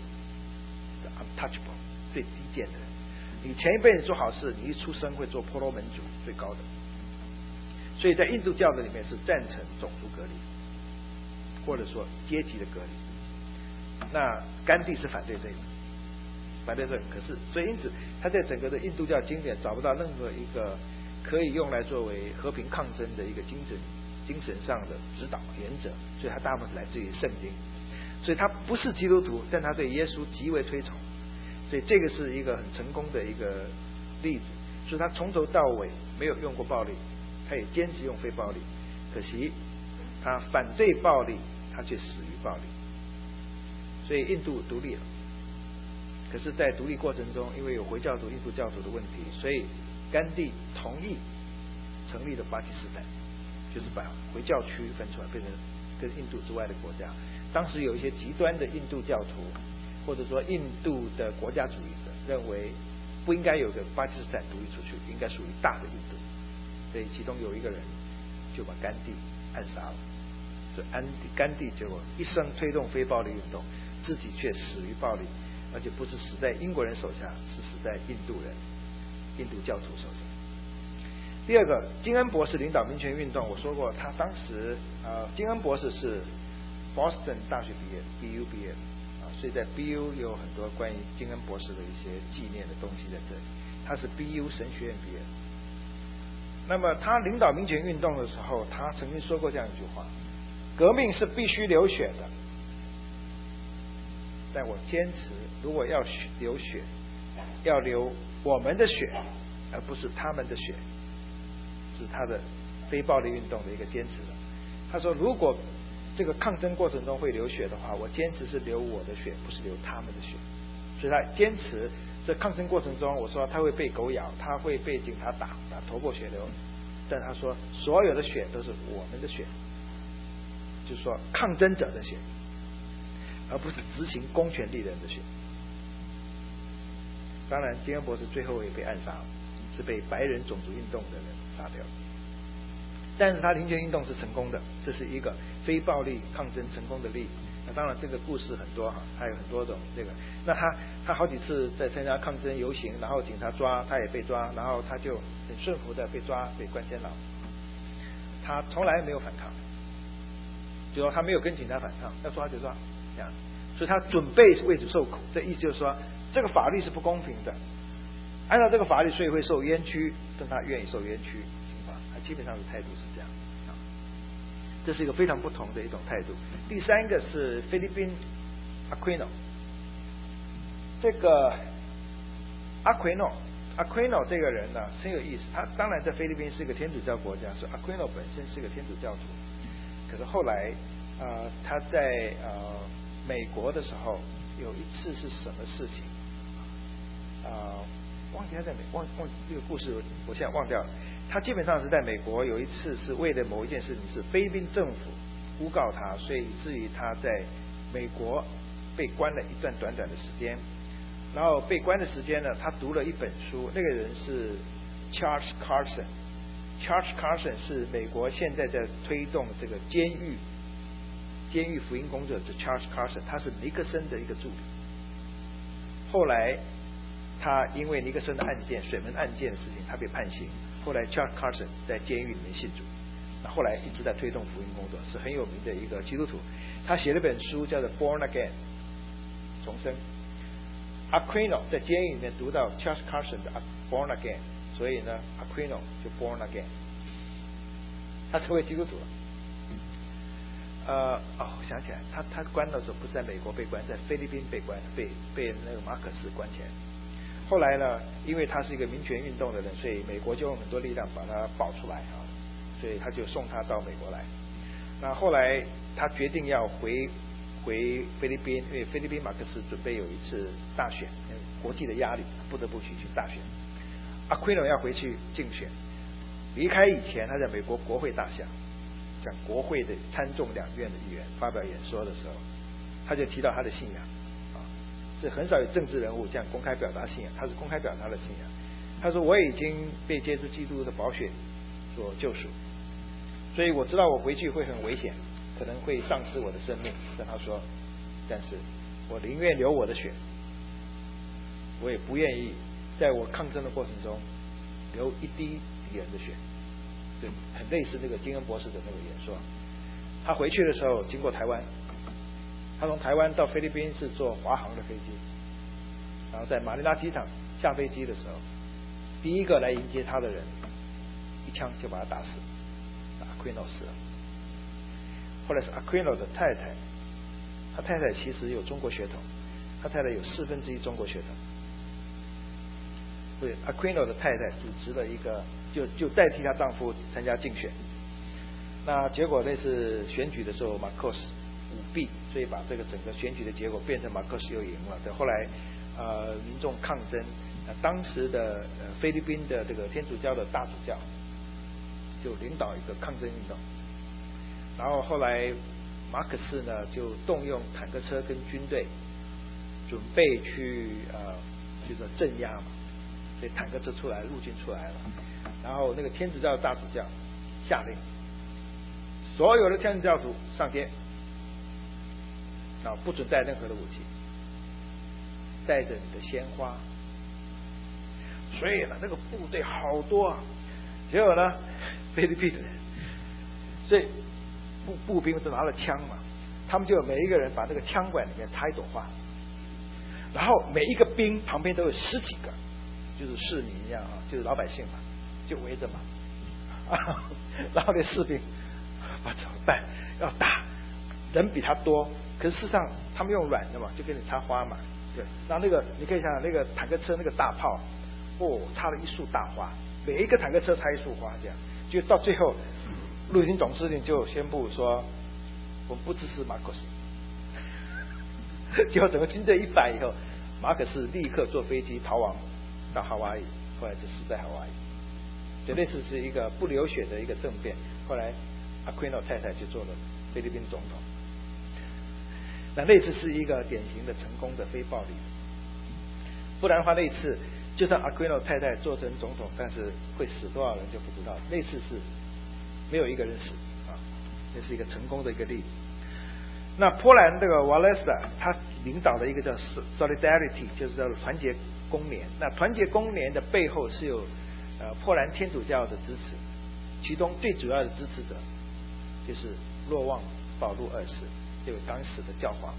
[SPEAKER 1] untouchable 最低贱的人，你前一辈子做好事，你一出生会做婆罗门族最高的。所以在印度教的里面是赞成种族隔离，或者说阶级的隔离。那甘地是反对这个，反对这个。可是所以因此他在整个的印度教经典找不到任何一个可以用来作为和平抗争的一个精神精神上的指导原则，所以他大部分是来自于圣经。所以他不是基督徒，但他对耶稣极为推崇，所以这个是一个很成功的一个例子。所以他从头到尾没有用过暴力，他也坚持用非暴力，可惜他反对暴力，他却死于暴力。所以印度独立了，可是在独立过程中，因为有回教徒、印度教徒的问题，所以甘地同意成立了巴基斯坦，就是把回教区分出来，变成跟印度之外的国家。当时有一些极端的印度教徒，或者说印度的国家主义者，认为不应该有个巴基斯坦独立出去，应该属于大的印度。所以其中有一个人就把甘地暗杀了。所以甘地甘地结果一生推动非暴力运动，自己却死于暴力，而且不是死在英国人手下，是死在印度人、印度教徒手上。第二个，金恩博士领导民权运动，我说过，他当时呃，金恩博士是 Boston 大学毕业 ，B U 毕业啊，所以在 B U 有很多关于金恩博士的一些纪念的东西在这里。他是 B U 神学院毕业的。那么他领导民权运动的时候，他曾经说过这样一句话：革命是必须流血的，但我坚持，如果要流血，要流我们的血，而不是他们的血。是他的非暴力运动的一个坚持的。他说，如果这个抗争过程中会流血的话，我坚持是流我的血，不是流他们的血。所以他坚持这抗争过程中，我说他会被狗咬，他会被警察打，打头破血流， 但他说所有的血都是我们的血，就是说抗争者的血，而不是执行公权力的人的血。当然金恩博士最后也被暗杀了，是被白人种族运动的人杀掉的。但是他民权运动是成功的，这是一个非暴力抗争成功的例子。那当然这个故事很多哈，还有很多种这个。那他他好几次在参加抗争游行，然后警察抓他也被抓，然后他就很顺服的被抓被关监牢。他从来没有反抗，就说他没有跟警察反抗，要抓就抓这样。所以他准备为此受苦，这意思就是说这个法律是不公平的，按照这个法律所以会受冤屈，但他愿意受冤屈。基本上的态度是这样，这是一个非常不同的一种态度。第三个是菲律宾 Aquino， 这个 Aquino Aquino 这个人呢很有意思，他当然在菲律宾是一个天主教国家，所以 Aquino 本身是一个天主教徒。可是后来呃他在呃美国的时候有一次是什么事情啊、呃？忘记他在美忘忘这个故事，我现在忘掉了。他基本上是在美国有一次是为了某一件事情，是菲律宾政府诬告他，所以以至于他在美国被关了一段短短的时间。然后被关的时间呢，他读了一本书，那个人是 Charles Carson。Charles Carson 是美国现在在推动这个监狱监狱福音工作者 Charles Carson， 他是尼克森的一个助理。后来他因为尼克森的案件水门案件的事情，他被判刑。后来 Charles Carson 在监狱里面信主，那后来一直在推动福音工作，是很有名的一个基督徒。他写了本书叫做 Born Again， 重生。Aquino 在监狱里面读到 Charles Carson 的 Born Again， 所以呢 Aquino 就 Born Again， 他成为基督徒了。呃哦，我想起来，他他关的时候不是在美国被关，在菲律宾被关，被被那个马可斯关起来。后来呢，因为他是一个民权运动的人，所以美国就用很多力量把他保出来啊，所以他就送他到美国来。那后来他决定要回回菲律宾，因为菲律宾马克思准备有一次大选，国际的压力不得不去去大选。Aquino 要回去竞选，离开以前他在美国国会大厦讲国会的参众两院的议员发表演说的时候，他就提到他的信仰。是很少有政治人物这样公开表达信仰，他是公开表达的信仰。他说我已经被接触基督的宝血所救赎，所以我知道我回去会很危险，可能会丧失我的生命。但他说，但是我宁愿流我的血，我也不愿意在我抗争的过程中流一滴敌人的血。对，很类似那个金恩博士的那个演说。他回去的时候经过台湾，他从台湾到菲律宾是坐华航的飞机，然后在马尼拉机场下飞机的时候，第一个来迎接他的人一枪就把他打死， Aquino 死了。后来是 Aquino 的太太，他太太其实有中国血统，他太太有四分之一中国血统，所以 Aquino 的太太主持了一个，就就代替她丈夫参加竞选。那结果那次选举的时候，马克思舞弊，所以把这个整个选举的结果变成马克思又赢了。对，后来呃民众抗争，那当时的呃菲律宾的这个天主教的大主教就领导一个抗争运动，然后后来马可斯呢就动用坦克车跟军队，准备去呃就是镇压嘛，所以坦克车出来，陆军出来了，然后那个天主教大主教下令，所有的天主教徒上街。啊，不准带任何的武器，带着你的鲜花。所以呢，那个部队好多啊。结果呢，菲律宾人，所以步步兵都拿了枪嘛，他们就每一个人把这个枪管里面插一朵花，然后每一个兵旁边都有十几个，就是市民一样啊，就是老百姓嘛，就围着嘛。啊，然后那士兵，我怎么办？要打，人比他多。可是事实上，他们用软的嘛，就给你插花嘛，对。然后那个你可以想想，那个坦克车那个大炮，哦，插了一束大花，每一个坦克车插一束花，这样，就到最后，陆军总司令就宣布说，我们不支持马可斯。结果整个军队一反以后，马可斯立刻坐飞机逃亡到夏威夷，后来就死在夏威夷。 就类似是一个不流血的一个政变。后来 Aquino 太太就做了菲律宾总统。那那次是一个典型的成功的非暴力，不然的话那次就算 Aquino 太太做成总统，但是会死多少人就不知道。那次是没有一个人死啊，那是一个成功的一个例子。那波兰这个瓦莱斯啊，他领导的一个叫 Solidarity， 就是叫团结公联。那团结公联的背后是有呃波兰天主教的支持，其中最主要的支持者就是若望保禄二世，这位刚死的教皇。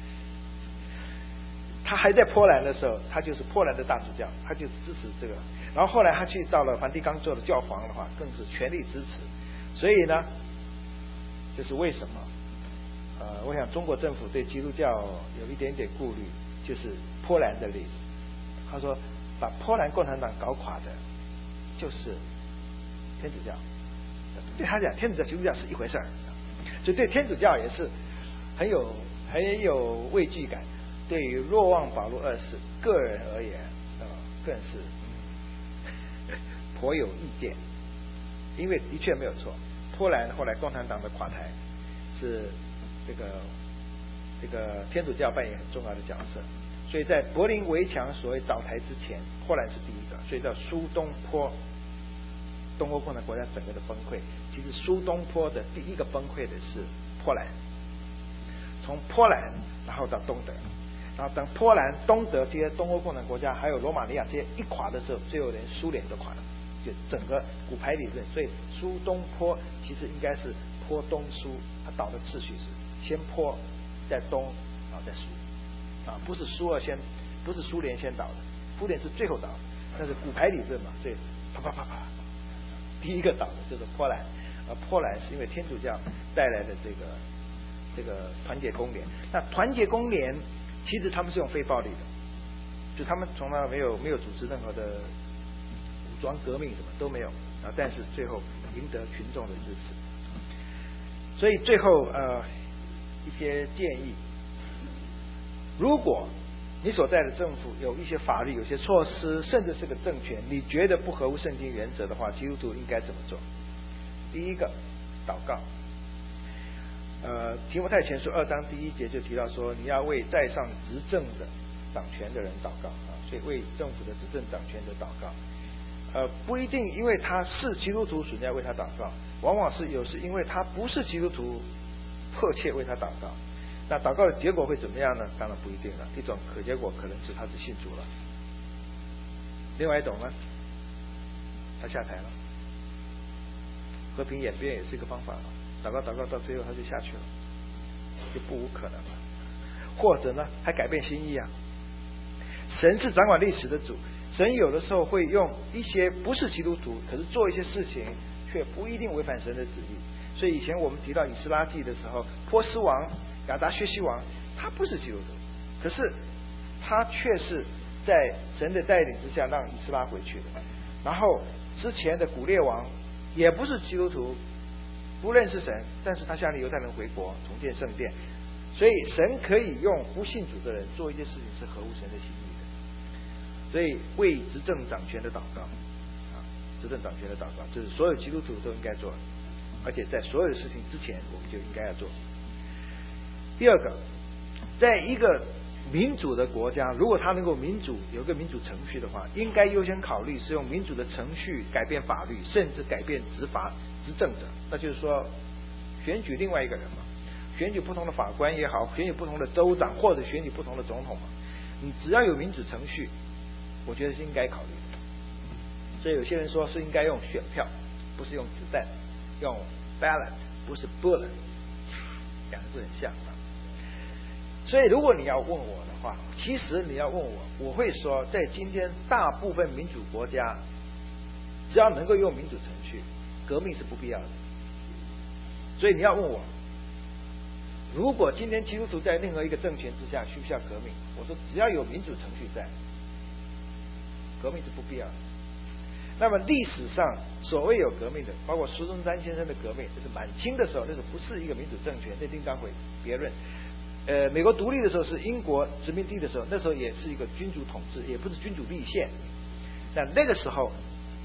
[SPEAKER 1] 他还在波兰的时候，他就是波兰的大主教，他就支持这个。然后后来他去到了梵蒂冈做了教皇的话，更是全力支持。所以呢，这是为什么？呃，我想中国政府对基督教有一点点顾虑，就是波兰的例子。他说，把波兰共产党搞垮的，就是天主教。对他讲，天主教、基督教是一回事儿，所以对天主教也是很有很有畏惧感。对于若望保禄二世个人而言，呃，更是、嗯、颇有意见，因为的确没有错，波兰后来共产党的垮台是这个这个天主教扮演很重要的角色，所以在柏林围墙所谓倒台之前，波兰是第一个，所以叫苏东坡。东欧共产国家整个的崩溃，其实苏东坡的第一个崩溃的是波兰，从波兰然后到东德，然后等波兰、东德这些东欧共产国家还有罗马尼亚这些一垮的时候，最后连苏联都垮了，就整个骨牌理论。所以苏东坡其实应该是坡东苏，他倒的次序是先坡再东然后再苏啊，不是苏二先，不是苏联先倒的，苏联是最后倒的，那是骨牌理论嘛，所以啪啪啪啪，第一个倒的就是波兰，而波兰是因为天主教带来的这个这个团结公联。那团结公联其实他们是用非暴力的，就他们从来没有没有组织任何的武装革命，什么都没有啊，但是最后赢得群众的支持。所以最后呃一些建议，如果你所在的政府有一些法律、有些措施，甚至是个政权，你觉得不合乎圣经原则的话，基督徒应该怎么做？第一个，祷告。呃，提摩太前书二章第一节就提到说，你要为在上执政的掌权的人祷告啊，所以为政府的执政掌权者祷告。呃，不一定因为他是基督徒，所以你要为他祷告，往往是有时因为他不是基督徒，迫切为他祷告。那祷告的结果会怎么样呢？当然不一定了。一种可结果可能是他是信主了，另外一种呢，他下台了，和平演变也是一个方法了。祷告祷告到最后他就下去了，就不无可能了。或者呢，还改变心意啊。神是掌管历史的主，神有的时候会用一些不是基督徒，可是做一些事情却不一定违反神的旨意。所以以前我们提到以斯拉记的时候，波斯王亚达薛西王，他不是基督徒，可是他却是在神的带领之下让以斯拉回去的。然后之前的古列王也不是基督徒，不认识神，但是他下令犹太人回国重建圣殿。所以神可以用不信主的人做一件事情是合乎神的心意的。所以为执政掌权的祷告啊，执政掌权的祷告，这是所有基督徒都应该做的，而且在所有的事情之前我们就应该要做。第二个，在一个民主的国家，如果他能够民主有个民主程序的话，应该优先考虑是用民主的程序改变法律，甚至改变执法执政者。那就是说选举另外一个人嘛，选举不同的法官也好，选举不同的州长，或者选举不同的总统嘛，你只要有民主程序，我觉得是应该考虑的。所以有些人说是应该用选票，不是用子弹，用 ballot 不是 bullet， 两个字很像。所以如果你要问我的话，其实你要问我，我会说在今天大部分民主国家，只要能够用民主程序，革命是不必要的。所以你要问我，如果今天基督徒在任何一个政权之下需不需要革命，我说只要有民主程序在，革命是不必要的。那么历史上所谓有革命的，包括孙中山先生的革命，就是满清的时候，那时候不是一个民主政权，那另当回别论。呃，美国独立的时候是英国殖民地的时候，那时候也是一个君主统治，也不是君主立宪。那那个时候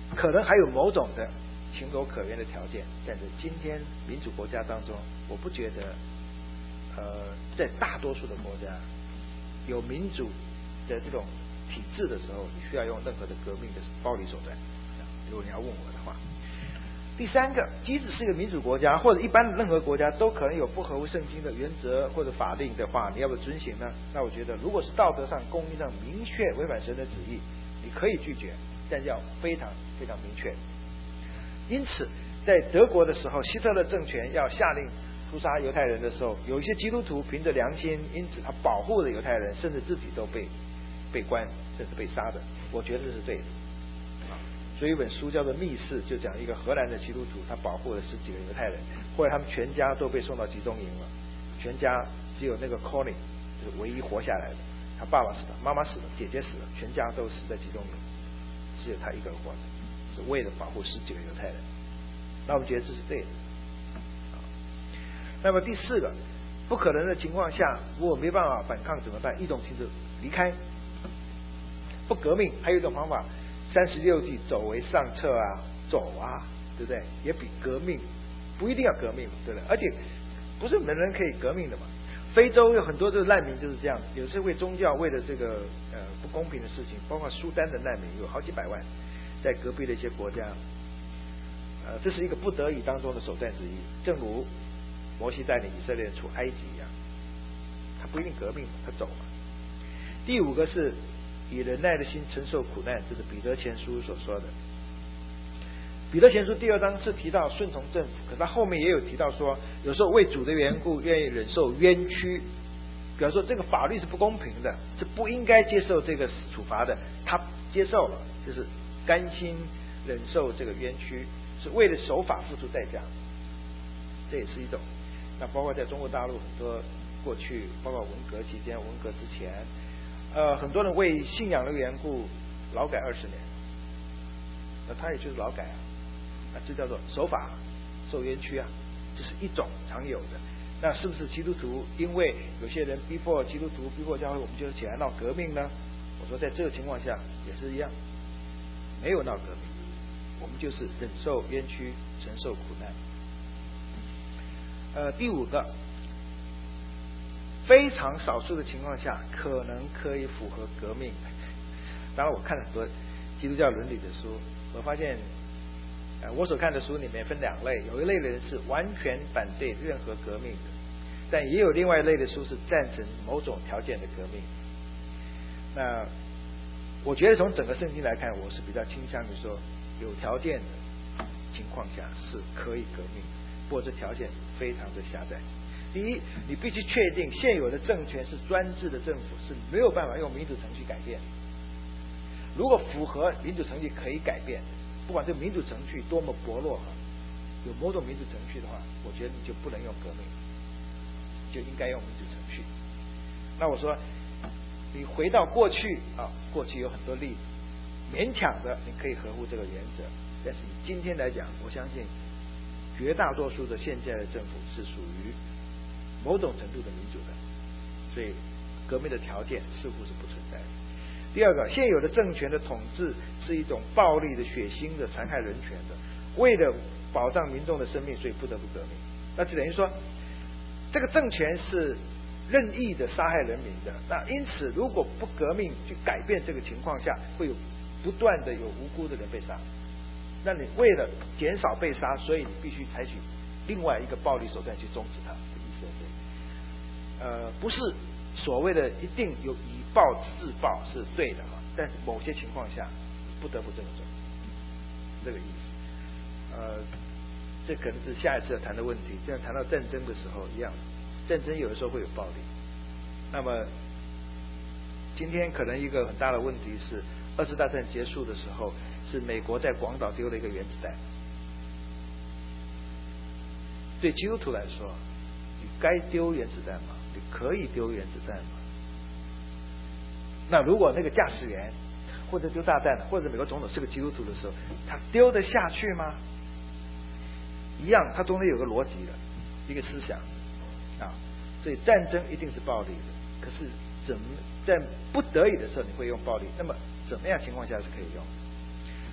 [SPEAKER 1] 可能还有某种的情有可原的条件，但是今天民主国家当中，我不觉得，呃，在大多数的国家有民主的这种体制的时候，你需要用任何的革命的暴力手段。如果你要问我的话，第三个，即使是一个民主国家或者一般任何国家，都可能有不合乎圣经的原则或者法令的话，你要不要遵行呢？那我觉得，如果是道德上、公义上明确违反神的旨意，你可以拒绝，但要非常非常明确。因此，在德国的时候，希特勒政权要下令屠杀犹太人的时候，有一些基督徒凭着良心，因此他保护了犹太人，甚至自己都被被关，甚至被杀的。我觉得这是对的。所以一本书叫做《密室》，就讲一个荷兰的基督徒，他保护了十几个犹太人，后来他们全家都被送到集中营了，全家只有那个 Colin 就是唯一活下来的，他爸爸死了，妈妈死了，姐姐死了，全家都死在集中营，只有他一个人活着，是为了保护十几个犹太人。那我们觉得这是对的。那么第四个，不可能的情况下，如果没办法反抗怎么办？一种停止离开，不革命，还有一种方法。三十六计，走为上策啊，走啊，对不对？也比革命不一定要革命，对不对？而且不是每人可以革命的嘛。非洲有很多的难民就是这样，有时为宗教为了这个呃不公平的事情，包括苏丹的难民有好几百万，在隔壁的一些国家，呃，这是一个不得已当中的手段之一。正如摩西带领以色列人出埃及一样，他不一定革命，他走嘛。第五个是以忍耐的心承受苦难，这是彼得前书所说的。彼得前书第二章是提到顺从政府，可他后面也有提到说，有时候为主的缘故愿意忍受冤屈，比方说这个法律是不公平的，是不应该接受这个处罚的，他接受了，就是甘心忍受这个冤屈，是为了守法付出代价，这也是一种。那包括在中国大陆很多过去，包括文革期间、文革之前。呃，很多人为信仰的缘故劳改二十年，那他也就是劳改啊，那这叫做守法受冤屈啊，这是一种常有的。那是不是基督徒因为有些人逼迫基督徒、逼迫教会，我们就起来闹革命呢？我说在这个情况下也是一样，没有闹革命，我们就是忍受冤屈、承受苦难。呃，第五个。非常少数的情况下，可能可以符合革命。当然，我看了很多基督教伦理的书，我发现，呃，我所看的书里面分两类，有一类的人是完全反对任何革命的，但也有另外一类的书是赞成某种条件的革命。那我觉得从整个圣经来看，我是比较倾向于说，有条件的情况下是可以革命的，不过这条件非常的狭窄。第一，你必须确定现有的政权是专制的政府，是没有办法用民主程序改变。如果符合民主程序可以改变，不管这个民主程序多么薄弱，有某种民主程序的话，我觉得你就不能用革命，就应该用民主程序。那我说，你回到过去啊，过去有很多例子，勉强的你可以合乎这个原则，但是你今天来讲，我相信绝大多数的现在的政府是属于某种程度的民主的，所以革命的条件似乎是不存在的。第二个，现有的政权的统治是一种暴力的、血腥的、残害人权的，为了保障民众的生命，所以不得不革命。那就等于说，这个政权是任意的杀害人民的。那因此，如果不革命去改变这个情况下，会有不断的有无辜的人被杀。那你为了减少被杀，所以你必须采取另外一个暴力手段去终止它。呃，不是所谓的一定有以暴制暴是对的哈，但是某些情况下不得不这么做，这个意思。呃，这可能是下一次要谈的问题。这样谈到战争的时候一样，战争有的时候会有暴力。那么今天可能一个很大的问题是，二次大战结束的时候，是美国在广岛丢了一个原子弹。对基督徒来说，你该丢原子弹吗？你可以丢原子弹吗？那如果那个驾驶员或者丢炸弹的，或者美国总统是个基督徒的时候，他丢得下去吗？一样，他中间有个逻辑的一个思想啊，所以战争一定是暴力的。可是怎么在不得已的时候你会用暴力？那么怎么样情况下是可以用？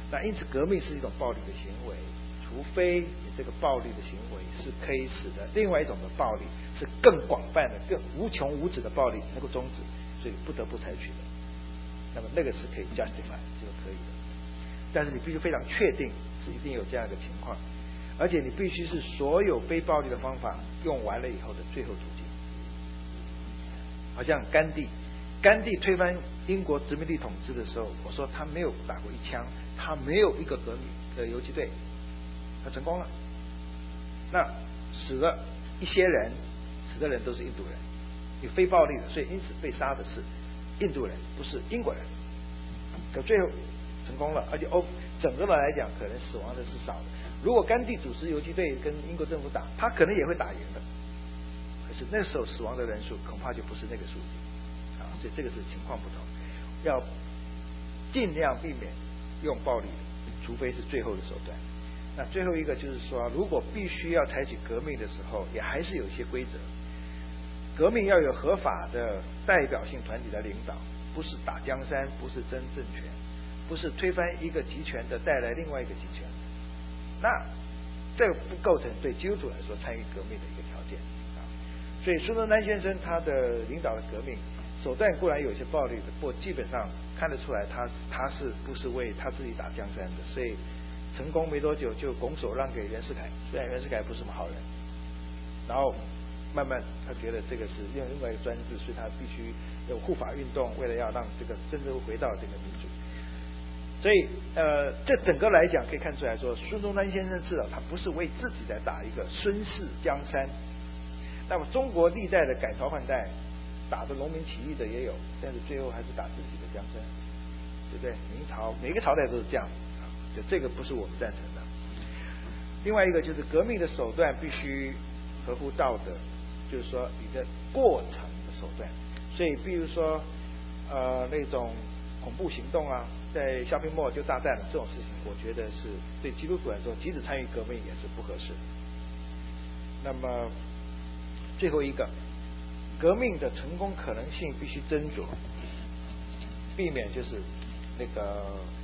[SPEAKER 1] 那因此革命是一种暴力的行为，除非你这个暴力的行为是可以使得另外一种的暴力是更广泛的、更无穷无止的暴力能够终止，所以不得不采取的，那么那个是可以 justify 就可以的。但是你必须非常确定是一定有这样一个情况，而且你必须是所有非暴力的方法用完了以后的最后途径。好像甘地，甘地推翻英国殖民地统治的时候，我说他没有打过一枪，他没有一个革命的游击队，他成功了。那死了一些人，死的人都是印度人，有非暴力的，所以因此被杀的是印度人，不是英国人。可最后成功了，而且欧整个的来讲，可能死亡的是少的。如果甘地组织游击队跟英国政府打，他可能也会打赢的。可是那时候死亡的人数恐怕就不是那个数字啊，所以这个是情况不同，要尽量避免用暴力，除非是最后的手段。那最后一个就是说，如果必须要采取革命的时候，也还是有一些规则。革命要有合法的代表性团体来领导，不是打江山，不是争政权，不是推翻一个集权的带来另外一个集权。那这不构成对基督徒来说参与革命的一个条件啊。所以孙中山先生他的领导的革命手段固然有些暴力的，不过基本上看得出来他他是不是为他自己打江山的，所以成功没多久就拱手让给袁世凯，虽然袁世凯不是什么好人，然后慢慢他觉得这个是用另外一个专制，所以他必须有护法运动，为了要让这个真正回到这个民主。所以呃，这整个来讲可以看出来说，孙中山先生至少他不是为自己在打一个孙氏江山。那么中国历代的改朝换代打的农民起义的也有，但是最后还是打自己的江山，对不对？明朝每个朝代都是这样，就这个不是我们赞成的。另外一个就是革命的手段必须合乎道德，就是说你的过程的手段。所以比如说呃那种恐怖行动啊，在shopping mall就炸弹了这种事情，我觉得是对基督徒来说，即使参与革命也是不合适。那么最后一个，革命的成功可能性必须斟酌，避免就是那个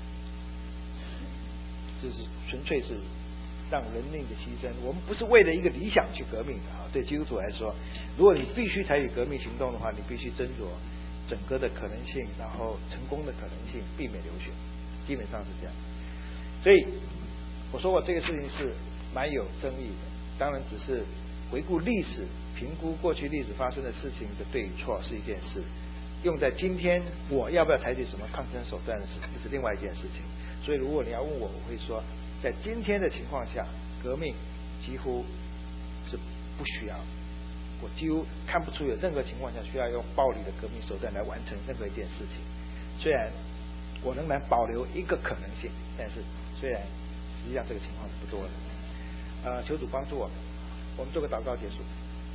[SPEAKER 1] 就是纯粹是让人命的牺牲。我们不是为了一个理想去革命的啊。对基督徒来说，如果你必须采取革命行动的话，你必须斟酌整个的可能性，然后成功的可能性，避免流血，基本上是这样。所以我说过这个事情是蛮有争议的，当然只是回顾历史，评估过去历史发生的事情的对与错是一件事，用在今天我要不要采取什么抗争手段的事，这是另外一件事情。所以如果你要问我，我会说在今天的情况下，革命几乎是不需要，我几乎看不出有任何情况下需要用暴力的革命手段来完成任何一件事情。虽然我仍然保留一个可能性，但是虽然实际上这个情况是不多的。呃，求主帮助我们，我们做个祷告结束。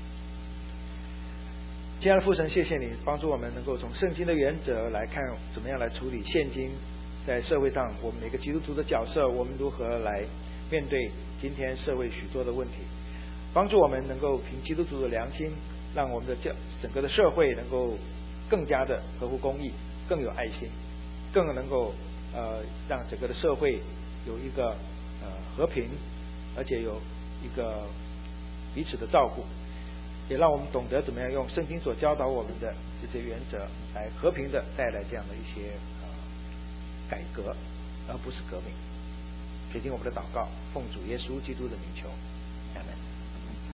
[SPEAKER 1] 亲爱的父神，谢谢你帮助我们能够从圣经的原则来看怎么样来处理现今在社会上我们每个基督徒的角色，我们如何来面对今天社会许多的问题，帮助我们能够凭基督徒的良心，让我们的整个的社会能够更加的合乎公义，更有爱心，更能够呃让整个的社会有一个呃和平，而且有一个彼此的照顾，也让我们懂得怎么样用圣经所教导我们的这些原则来和平的带来这样的一些呃改革，而不是革命。垂听我们的祷告，奉主耶稣基督的名求。